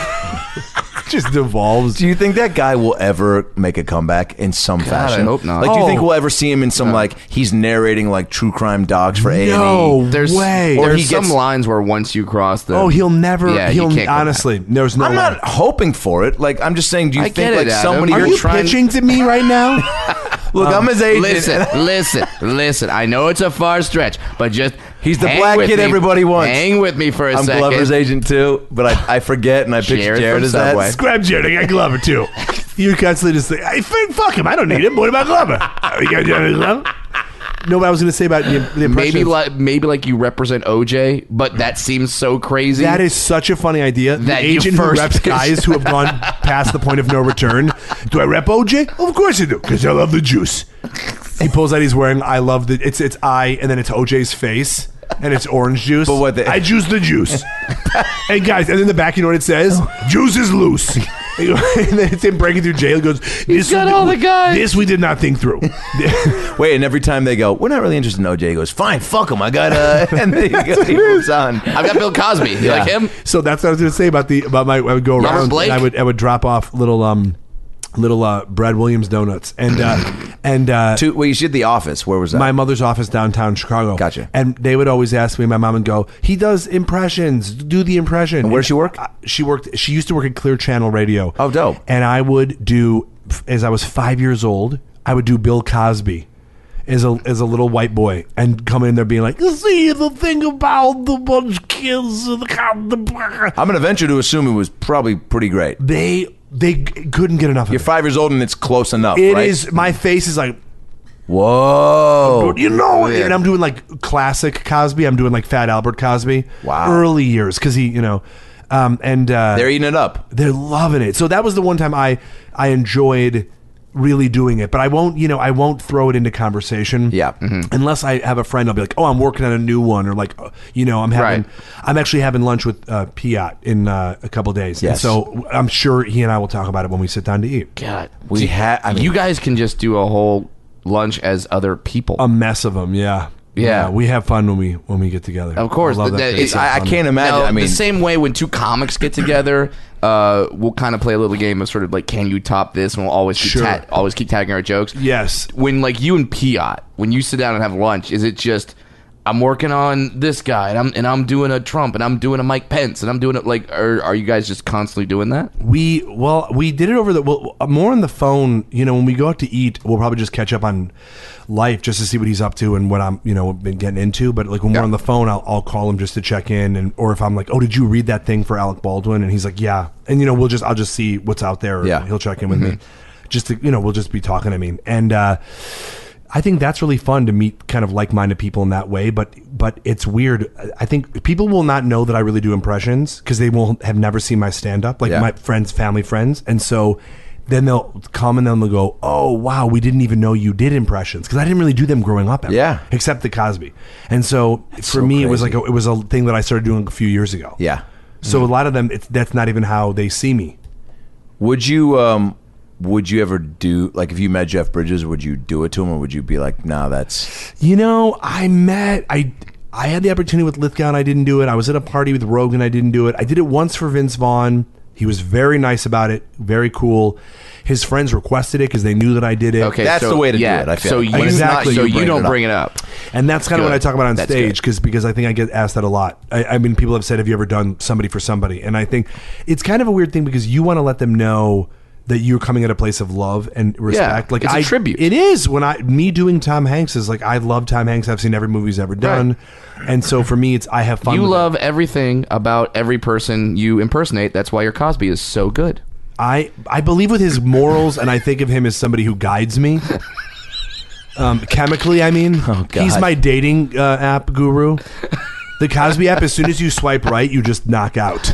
Just devolves. Do you think that guy will ever make a comeback in some fashion? I hope not. Like, do you think Oh. we'll ever see him in some like he's narrating like true crime docs for A and E? No There's way. Or There's he some gets- lines where once you cross the Oh, he'll never. Yeah, you he'll can't go honestly. There's no. I'm way. not hoping for it. Like, I'm just saying. Do you I think get it, like Adam. somebody Are Are you're you trying? pitching to me right now? Look, I'm his agent. Listen, listen, listen. I know it's a far stretch, but just He's the hang black with kid me. everybody wants. Hang with me for a I'm second. Glover's agent too, but I, I forget and I pitch Jared Jared from as Subway. that. Grab Jared. I got Glover too. You constantly just say, "I f- fuck him. I don't need him. What about Glover?" You got Jared Glover? No, but I was going to say about the, the impressions. Maybe like maybe like you represent O J, but that seems so crazy. That is such a funny idea. The That you agent who first reps pitched. guys who have gone past the point of no return. Do I rep O J? Of course I do, because I love the juice. He pulls out. He's wearing. I love the. It's it's I, and then it's O J's face, and it's orange juice. But what the- I juice the juice. And guys, and in the back, you know what it says? Juice is loose. And then it's him breaking through jail. He goes, "This got we- all the guys." This we did not think through." Wait, and every time they go, we're not really interested in O J. He goes, fine, fuck him. I got uh, and then he, goes, he moves on. I've got Bill Cosby. You Yeah. like him? So that's what I was going to say about the about my. I would go Robert around. Blake? And I would I would drop off little um little uh, Brad Williams donuts and uh, and uh, To, well, you did The Office. Where was that? my mother's office downtown Chicago. Gotcha. And they would always ask me, my mom would go, "He does impressions. Do the impression." And where'd she work? Uh, she worked. She used to work at Clear Channel Radio. Oh, dope. And I would do, as I was five years old, I would do Bill Cosby. As a as a little white boy, and come in there being like, "You see the thing about the Munchkins and the, the I'm going to venture to assume it was probably pretty great. they they g- couldn't get enough of You're it. five years old and it's close enough, It right? is. My face is like, Whoa. you know, Weird. and I'm doing like classic Cosby. I'm doing like Fat Albert Cosby. Wow. Early years, because he, you know, um, and uh, They're eating it up. they're loving it. So that was the one time I I enjoyed really doing it, but I won't, you know, I won't throw it into conversation. Yeah. Mhm. Unless I have a friend, I'll be like, "Oh, I'm working on a new one," or like, uh, you know, I'm having, Right. I'm actually having lunch with uh, Piat in uh, a couple days. And Yes. so I'm sure he and I will talk about it when we sit down to eat. God, We had. I mean, you guys can just do a whole lunch as other people. A mess of them, yeah. Yeah. we have fun when we when we get together. Of course, I love the- that the- shit. it's- so I, I funny. can't imagine. No, I mean, the same way when two comics get together, uh, we'll kind of play a little game of sort of like, can you top this? And we'll always keep Sure. ta- always keep tagging our jokes. Yes. When like you and Piot, when you sit down and have lunch, is it just I'm working on this guy and I'm and I'm doing a Trump and I'm doing a Mike Pence and I'm doing it like, or are you guys just constantly doing that? We well, we did it over the well, more on the phone. You know, when we go out to eat, we'll probably just catch up on life just to see what he's up to and what I'm, you know, been getting into. But like when Yeah. we're on the phone, I'll, I'll call him just to check in, and or if I'm like, oh, did you read that thing for Alec Baldwin? And he's like, yeah. And you know, we'll just I'll just see what's out there. Yeah. He'll check in with me, just to you know, we'll just be talking. I mean, and. uh I think that's really fun to meet kind of like-minded people in that way, but but it's weird. I think people will not know that I really do impressions because they will have never seen my stand-up, like Yeah. my friends, family, friends, and so then they'll come and then they'll go, "Oh wow, we didn't even know you did impressions," because I didn't really do them growing up, ever, Yeah. except the Cosby. And so for so me, it was crazy. like a, it was a thing that I started doing a few years ago. yeah. So a lot of them, it's, that's not even how they see me. Would you um would you ever do like if you met Jeff Bridges, would you do it to him or would you be like, nah, that's You know, I met I I had the opportunity with Lithgow and I didn't do it. I was at a party with Rogan, I didn't do it. I did it once for Vince Vaughn. He was very nice about it, very cool. His friends requested it because they knew that I did it. Okay, That's so, the way to do yeah, it, I feel. So When you, it's not so you you bring don't it up. bring it up. And that's kind of Good. what I talk about on That's stage good. because because I think I get asked that a lot. I, I mean, people have said, "Have you ever done somebody for somebody?" And I think it's kind of a weird thing because you want to let them know that you're coming at a place of love and respect. like it's a I, tribute. It is when I me doing Tom Hanks is like I love Tom Hanks. I've seen every movie he's ever done, and so for me, it's I have fun. You with love it. everything about every person you impersonate. That's why your Cosby is so good. I I believe with his morals, and I think of him as somebody who guides me. Um, chemically, I mean, Oh, God. he's my dating uh, app guru. The Cosby app. As soon as you swipe right, you just knock out.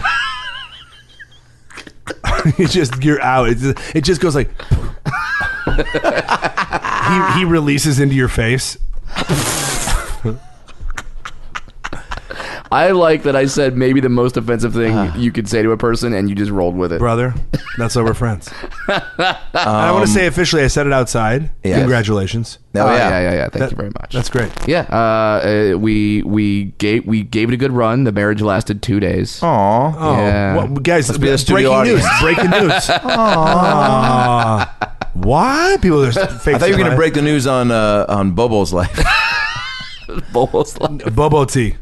You just you're out. It just, it just goes like. he he releases into your face. I like that I said maybe the most offensive thing you could say to a person, and you just rolled with it. Brother, that's why we're friends. And I want to say officially, I said it outside. Yes. Congratulations. Oh, Oh, yeah. yeah, yeah, yeah. Thank That- you very much. That's great. Yeah, uh, uh, we we gave we gave it a good run. The marriage lasted two days. Aw. Oh, Yeah. well, guys, Must be the studio breaking news. audience. Breaking news. Aw. What? People are fake. I thought you were going to break the news on uh, on Bobo's life. Bobo's like, Bobo T.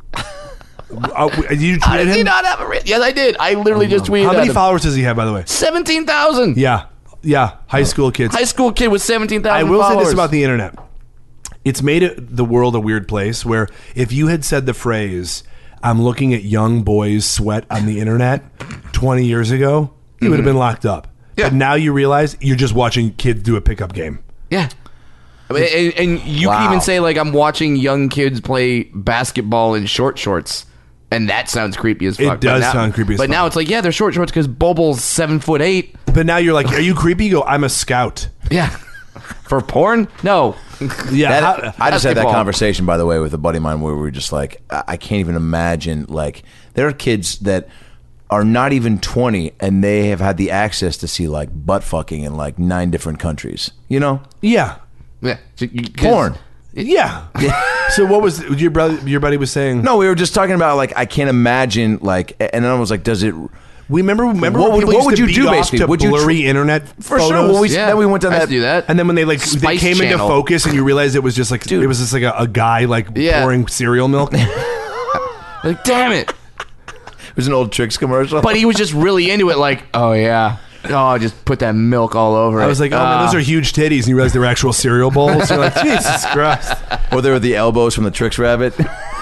Uh, did you I tweet did him? not have a. Re- yes, I did. I literally just tweeted. How at many him. followers does he have, by the way? Seventeen thousand. Yeah, yeah. High school kids. High school kid with seventeen thousand. I will followers. say this about the internet. It's made it, the world a weird place where if you had said the phrase, I'm looking at young boys sweat on the internet twenty years ago, you would have been locked up. Yeah. But now you realize you're just watching kids do a pickup game. Yeah. I mean, and, and you Wow. can even say like I'm watching young kids play basketball in short shorts, and that sounds creepy as It fuck. But does now- sound creepy as But fuck. now it's like, yeah, they're short shorts because Bobo's seven foot eight. But now you're like, are you creepy? You go, I'm a scout. Yeah. For porn? No. Yeah. That- how- I just had that basketball. conversation, by the way, with a buddy of mine where we were just like, I I can't even imagine. Like, there are kids that are not even twenty and they have had the access to see like butt fucking in like nine different countries. You know, yeah. Yeah. So you- 'cause- porn. Yeah. So what was your brother? Your buddy was saying? No, we were just talking about like I can't imagine like, and then I was like, does it? We remember. Remember What when would- people what used would to you beat do, off basically? to Would you tr- blurry internet For photos? sure. Well, we, Yeah. then we went to I used that. to do that. And then when they like they Spice came Channel. into focus, and you realized it was just like it was just like a, a guy like Yeah. pouring cereal milk. Like, damn it. It was an old Tricks commercial. But he was just really into it. Like, oh yeah. Oh, just put that milk all over it. I was like, oh man, Ah. those are huge titties, and you realize they were actual cereal bowls. You're like, Jesus Christ! or there were the elbows from the Tricks rabbit.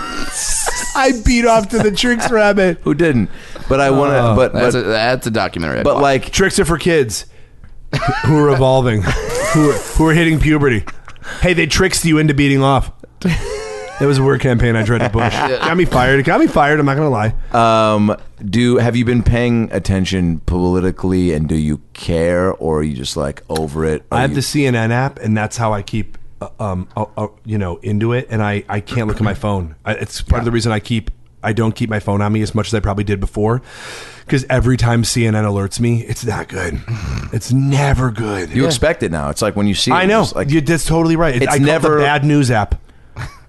I beat off to the Tricks rabbit. Who didn't? But I want to. Oh. but That's but, a that's a documentary. I'd but watch. like Tricks are for kids who are evolving, who are, who are hitting puberty. Hey, they tricked you into beating off. That was a word campaign I tried to push. Got me fired. It got me fired. I'm not gonna lie. Um, do have you been paying attention politically, and do you care, or are you just like over it? Are I have you- the C N N app, and that's how I keep, uh, um, uh, uh, you know, into it. And I, I can't look at my phone. I, it's part of the reason I keep, I don't keep my phone on me as much as I probably did before, because every time C N N alerts me, it's not good. It's never good. you expect it now. It's like when you see. It, I it's know. just like You, that's totally right. It's I call it never- the bad news app.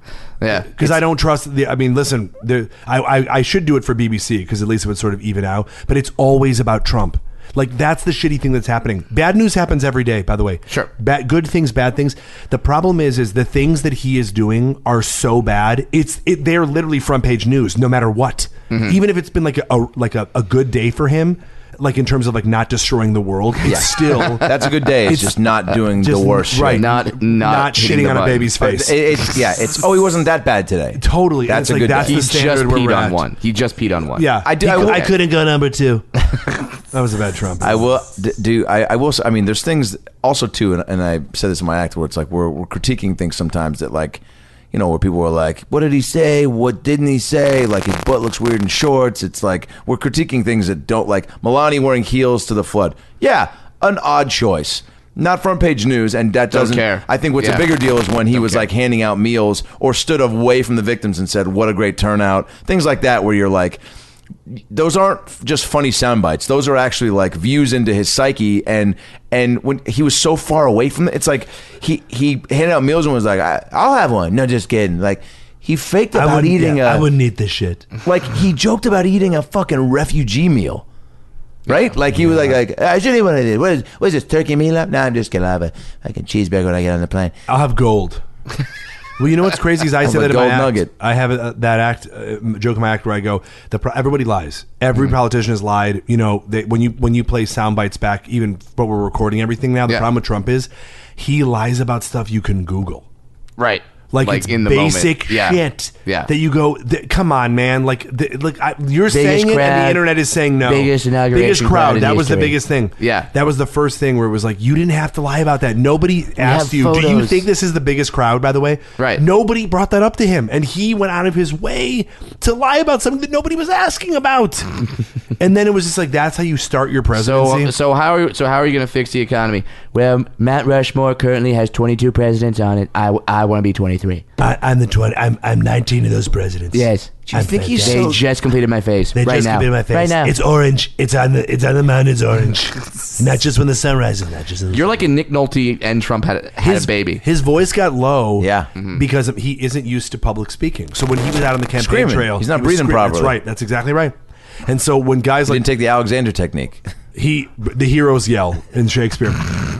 Yeah. Because I don't trust the. I mean, listen, there, I, I I should do it for B B C because at least it would sort of even out. But it's always about Trump. Like that's the shitty thing that's happening. Bad news happens every day, by the way. Sure. Bad, good things, bad things. The problem is, is the things that he is doing are so bad. It's it, they're literally front page news, no matter what. Mm-hmm. Even if it's been like a, a like a, a good day for him. Like in terms of like not destroying the world, it's Yeah. still That's a good day. It's, It's- just not doing just- the worst right. shit. Not not, not hitting shitting the on a button. baby's face. It- it's yeah. It's oh, he wasn't that bad today. Totally. That's It's a like, good that's day. He the just standard where peed we're on at. one. He just peed on one. Yeah, I do- He I cou- will- I couldn't go number two. That was a bad Trump. I will d- do. I, I will. s- I mean, there's things also too, and, and I said this in my act where it's like we're we're critiquing things sometimes that like, you know, where people are like, what did he say? What didn't he say? Like his butt looks weird in shorts. It's like we're critiquing things that don't like Melania wearing heels to the flood. Yeah, an odd choice. Not front page news, and that Don't doesn't care. I think what's Yeah. a bigger deal is when he Don't was care. like handing out meals or stood away from the victims and said, "What a great turnout." Things like that, where you're like, those aren't just funny sound bites. Those are actually like views into his psyche. And and when he was so far away from it, it's like he he handed out meals and was like, I, "I'll have one." No, just kidding. Like he faked I about wouldn't, eating. yeah, a, I wouldn't eat this shit. like he joked about eating a fucking refugee meal. Right? Like he was like, like I should eat what I did. What is what is this turkey meal? No, I'm just gonna have a fucking cheeseburger when I get on the plane. I'll have gold. Well, you know what's crazy is I Have say a that in my gold act. nugget. I have a, that act uh, joke in my act where I go, the pro- everybody lies. Every Mm-hmm. politician has lied. You know, they, when you when you play sound bites back, even but we're recording everything now. The Yeah. problem with Trump is he lies about stuff you can Google. Right. Like, Like it's in the basic moment. Yeah. shit Yeah. that you go, th- come on, man. Like, th- like I, you're Biggest saying it, and crowd, the internet is saying no. biggest inauguration biggest crowd crowd. in That was the history. biggest thing. Yeah. that was the first thing where it was like, you didn't have to lie about that. Nobody asked have you. Do you photos. think this is the biggest crowd? By the way, Right. Nobody brought that up to him, and he went out of his way to lie about something that nobody was asking about. And then it was just like, that's how you start your presidency. So so how are you, so how are you going to fix the economy? Well, Mount Rushmore currently has twenty-two presidents on it. I, I want to be twenty-three. I, I'm the twenty. I'm I'm nineteen of those presidents. Yes. Do you think he's They so? just completed my face. They right just now. completed my face. Right now. It's orange. It's on the. It's on the mountain. It's orange. Not just when the sun rises. Not just. In the You're like a Nick Nolte and Trump had had his a baby. His voice got low. Yeah. because he isn't used to public speaking. So when he was out on the campaign Screaming. trail, He's not he was breathing screaming. properly. That's right. That's exactly right. And so when guys He like didn't take the Alexander technique. he, the heroes yell in Shakespeare.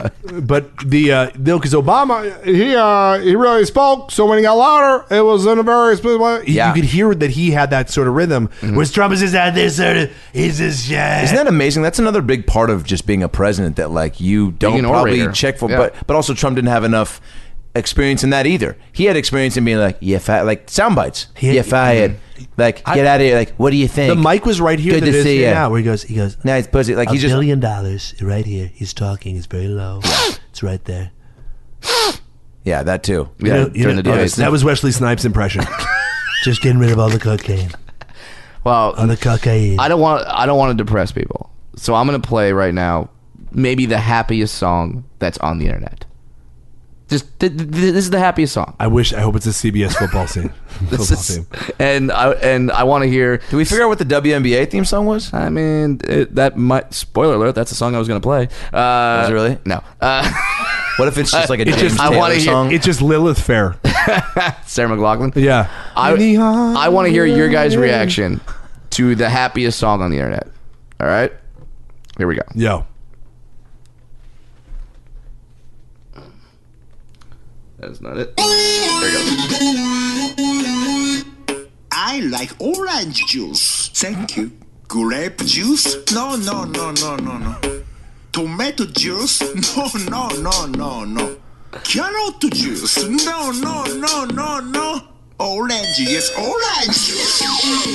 But the uh, no, because Obama, He uh he really spoke. So when he got louder, it was in a very smooth way. he- Yeah. you could hear that he had that sort of rhythm. Whereas Trump is just out there sort of, he's just yeah. Isn't that amazing? That's another big part of just being a president that like you don't an probably orator. check for, Yeah. but but also Trump didn't have enough experience in that either. He had experience in being like, yeah, fi-, like sound bites. He had- yeah, fired. Like, get out of here. Like, what do you think? The mic was right here. Good that to it is see here ya. now, where he goes, he goes, Now he's pussy. Like a he's just billion dollars right here. He's talking. It's very low. It's right there. yeah, that too. Yeah, You know- you during know- the oh, day. that was Wesley Snipes' impression. Just getting rid of all the cocaine. Well, All the cocaine. I don't want I don't want to depress people. So I'm going to play right now maybe the happiest song that's on the internet. Just th- th- this is the happiest song. I wish. I hope it's a C B S football scene. This football is- team. and I and I want to hear. Did we figure out what the W N B A theme song was? I mean, it, that might. Spoiler alert. That's the song I was going to play. Uh, Was it really? No. Uh, What if it's just like a It James just- I Taylor wanna hear- song? It's just Lilith Fair. Sarah McLachlan. Yeah. I, I want to hear your guys' reaction to the happiest song on the internet. All right? Here we go. Yo. That's not it. There you go. I like orange juice. Thank you. Grape juice? No, no, no, no, no, no. Tomato juice? No, no, no, no, no. Carrot juice? No, no, no, no, no. Orange, yes, orange juice.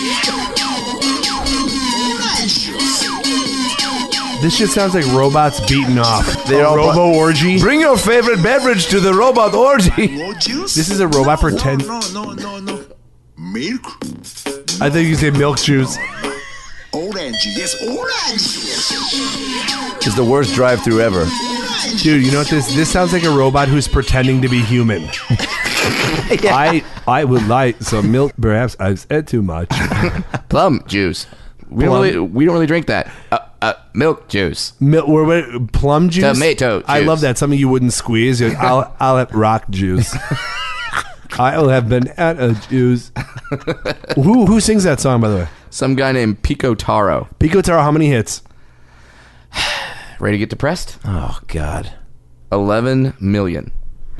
Orange juice. This shit sounds like robots beating off. They're a all robo bu- orgy. Bring your favorite beverage to the robot orgy. More juice? This is a robot for no, ten- No, no, no, no. Milk? I think you say milk juice. Orange, yes, orange juice. It's the worst drive-through ever. Dude, you know what this this sounds like a robot who's pretending to be human. I I would like some milk. Perhaps I've said too much. Plum juice. We don't Plum. really we don't really drink that. Uh, uh, milk juice. Mil- or what- plum juice. Tomato I juice. love that. Something you wouldn't squeeze. You're like, I'll I'll have rock juice. I'll have banana juice. who who sings that song, by the way? Some guy named Pico Taro. Pico Taro, how many hits? Ready to get depressed? Oh, God. eleven million.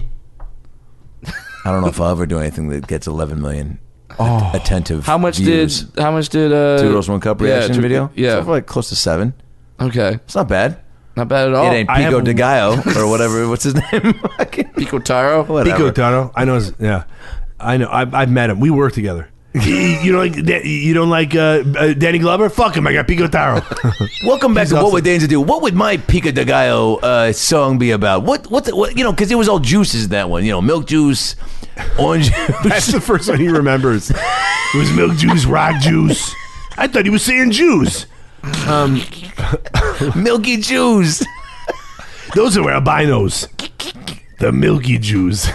I don't know if I'll ever do anything that gets eleven million Oh. attentive How much views. did, how much did, uh... Two Girls, One Cup yeah, reaction two- video? Yeah. So like close to seven. Okay. It's not bad. Not bad at all. It ain't I Pico have- de Gallo or whatever. What's his name? Pico Taro? Whatever. Pico Taro. I know. His, yeah, I know. I've, I've met him. We work together. you, you don't like Da- you don't like uh, uh, Danny Glover? Fuck him. I got Pico Taro. Welcome back He's to What awesome. Would Danes Do? What would my Pico de Gallo uh, song be about? What, what, the, what you know, because it was all juices in that one. You know, milk juice, orange juice. That's the first one he remembers. It was milk juice, rock juice. I thought he was saying juice. Um, Milky Jews. Those are albinos. The milky Jews.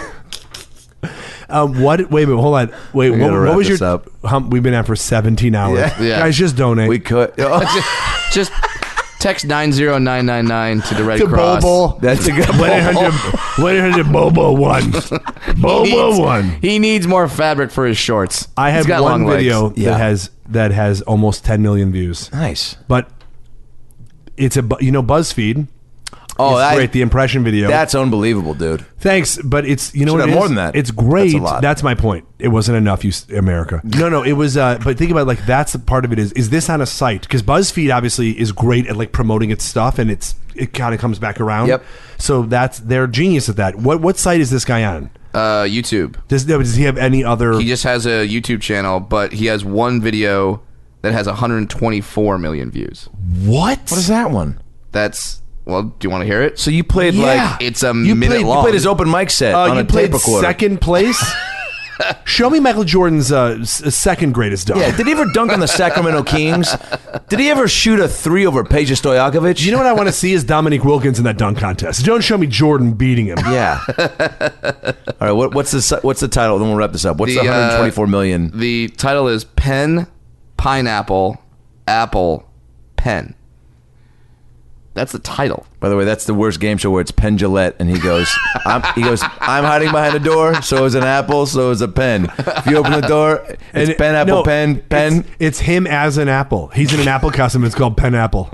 Um, what? Wait a minute. Hold on. Wait. We What, gotta what wrap was this your? up. Hum, we've been at for seventeen hours. Yeah. Yeah. Guys, just donate. We could. Oh, Just text nine zero nine nine nine to the Red to Cross. Bobo. that's a good one eight hundred one eight hundred Bobo one. Bobo needs- one. He needs more fabric for his shorts. I He's have got one long legs. video Yeah. that has that has almost ten million views. nice. But it's a bu- you know BuzzFeed. Oh, it's that- great. The impression video. That's unbelievable, dude. Thanks, but it's you know Should what have it more is? than that. It's great. That's a lot. That's my point. It wasn't enough, you s- America. No, no, it was. Uh, but think about it, like that's the part of it is is this on a site? Because BuzzFeed obviously is great at like promoting its stuff, and it's it kind of comes back around. Yep. So that's they're genius at that. What what site is this guy on? Uh, YouTube. Does no, does he have any other? He just has a YouTube channel, but he has one video that has one hundred twenty-four million views. what? What is that one? That's well. Do you want to hear it? So you played Yeah. like It's a you minute played, long. You played his open mic set Uh, on you a played tape recorder. second place. Show me Michael Jordan's uh, s- second greatest dunk. Yeah. Did he ever dunk on the Sacramento Kings? Did he ever shoot a three over Peja Stojakovic? You know what I want to see is Dominique Wilkins in that dunk contest. Don't show me Jordan beating him. Yeah. All right. What, what's the si- what's the title? Then we'll wrap this up. What's the, The, uh, one hundred twenty-four million? The title is Pen, Pineapple, Apple, Pen. That's the title. By the way, that's the worst game show where it's Penn Jillette, and he goes, I'm, he goes, I'm hiding behind a door. So is an apple. So is a pen. If you open the door, it's And it- pen, apple, no, pen, pen. It's, it's him as an apple. He's in an apple costume. It's called Pen Apple.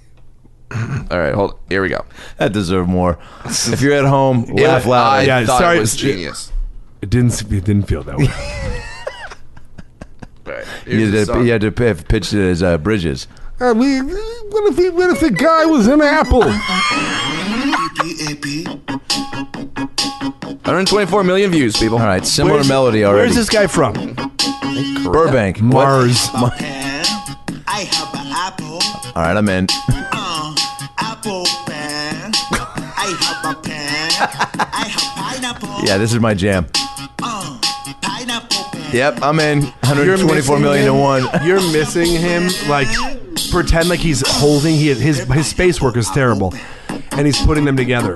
All right, hold. Here we go. That deserve more. If you're at home, Yeah, laugh loud. I Yeah, thought sorry. it was genius. It didn't. It didn't feel that way. All right, You here's the had, to, song. you had to p- pitch it as uh, Bridges. I mean, what if he, what if the guy was an apple? one hundred twenty-four million views, people. All right, similar Where's- melody already. Where's this guy from? Burbank. Mars. What? I have an apple. All right, I'm in. Uh, apple pen. I have a pen. I have pineapple. Yeah, this is my jam. Uh, pineapple pen. Yep, I'm in. one hundred You're twenty-four missing million to him. one. You're missing him. Like, pretend like he's holding. He his his space work is terrible, and he's putting them together.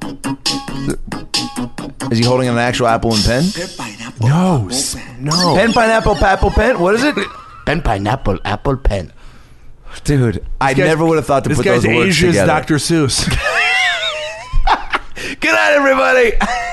Is he holding an actual apple and pen? Pineapple. No, s- no. Pen, pineapple, apple, pen. What is it? Pen, pineapple, apple, pen. Dude, I This guy's- never would have thought to this put guy's those words Asia's together. Doctor Seuss. Good night, everybody.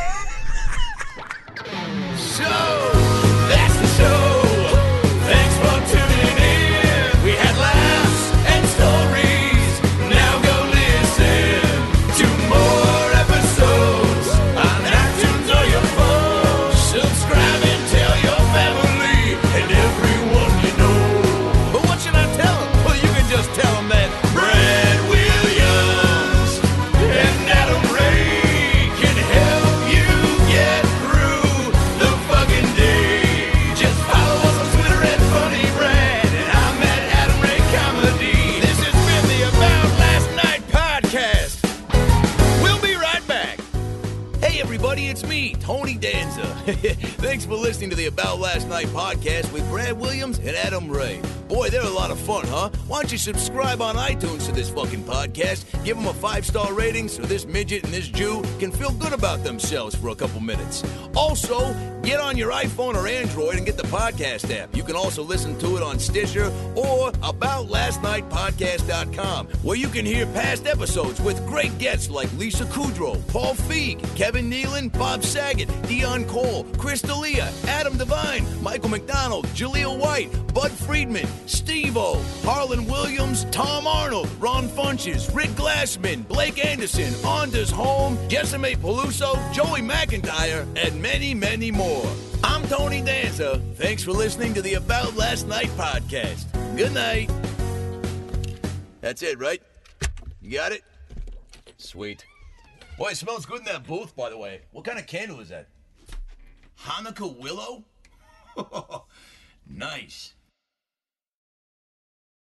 So, that's the show. Thanks for tuning in. We had laughs and stories. Now go listen to more episodes on iTunes or your phone. Subscribe and tell your family and everyone you know. But what should I tell them? Well, you can just tell them that Brad Williams and Adam Ray can help you get through the fucking day. Just follow us on Twitter at Funny Brad, and I'm at Adam Ray Comedy. This has been the About Last Night podcast. We'll be right back. Hey everybody, it's me, Tony Danza. Thanks for listening to the About Last Night podcast with Brad Williams and Adam Ray. Boy, they're a lot of fun, huh? Why don't you subscribe on iTunes to this fucking podcast? Give them a five-star rating so this midget and this Jew can feel good about themselves for a couple minutes. Also, Get on your iPhone or Android and get the podcast app. You can also listen to it on Stitcher or about last night podcast dot com, where you can hear past episodes with great guests like Lisa Kudrow, Paul Feig, Kevin Nealon, Bob Saget, Dion Cole, Chris D'Elia, Adam Devine, Michael McDonald, Jaleel White, Bud Friedman, Steve-O, Harlan Williams, Tom Arnold, Ron Funches, Rick Glassman, Blake Anderson, Anders Holm, Jessime Peluso, Joey McIntyre, and many, many more. I'm Tony Danza. Thanks for listening to the About Last Night podcast. Good night. That's it, right? You got it? Sweet. Boy, it smells good in that booth, by the way. What kind of candle is that? Hanukkah willow? Nice.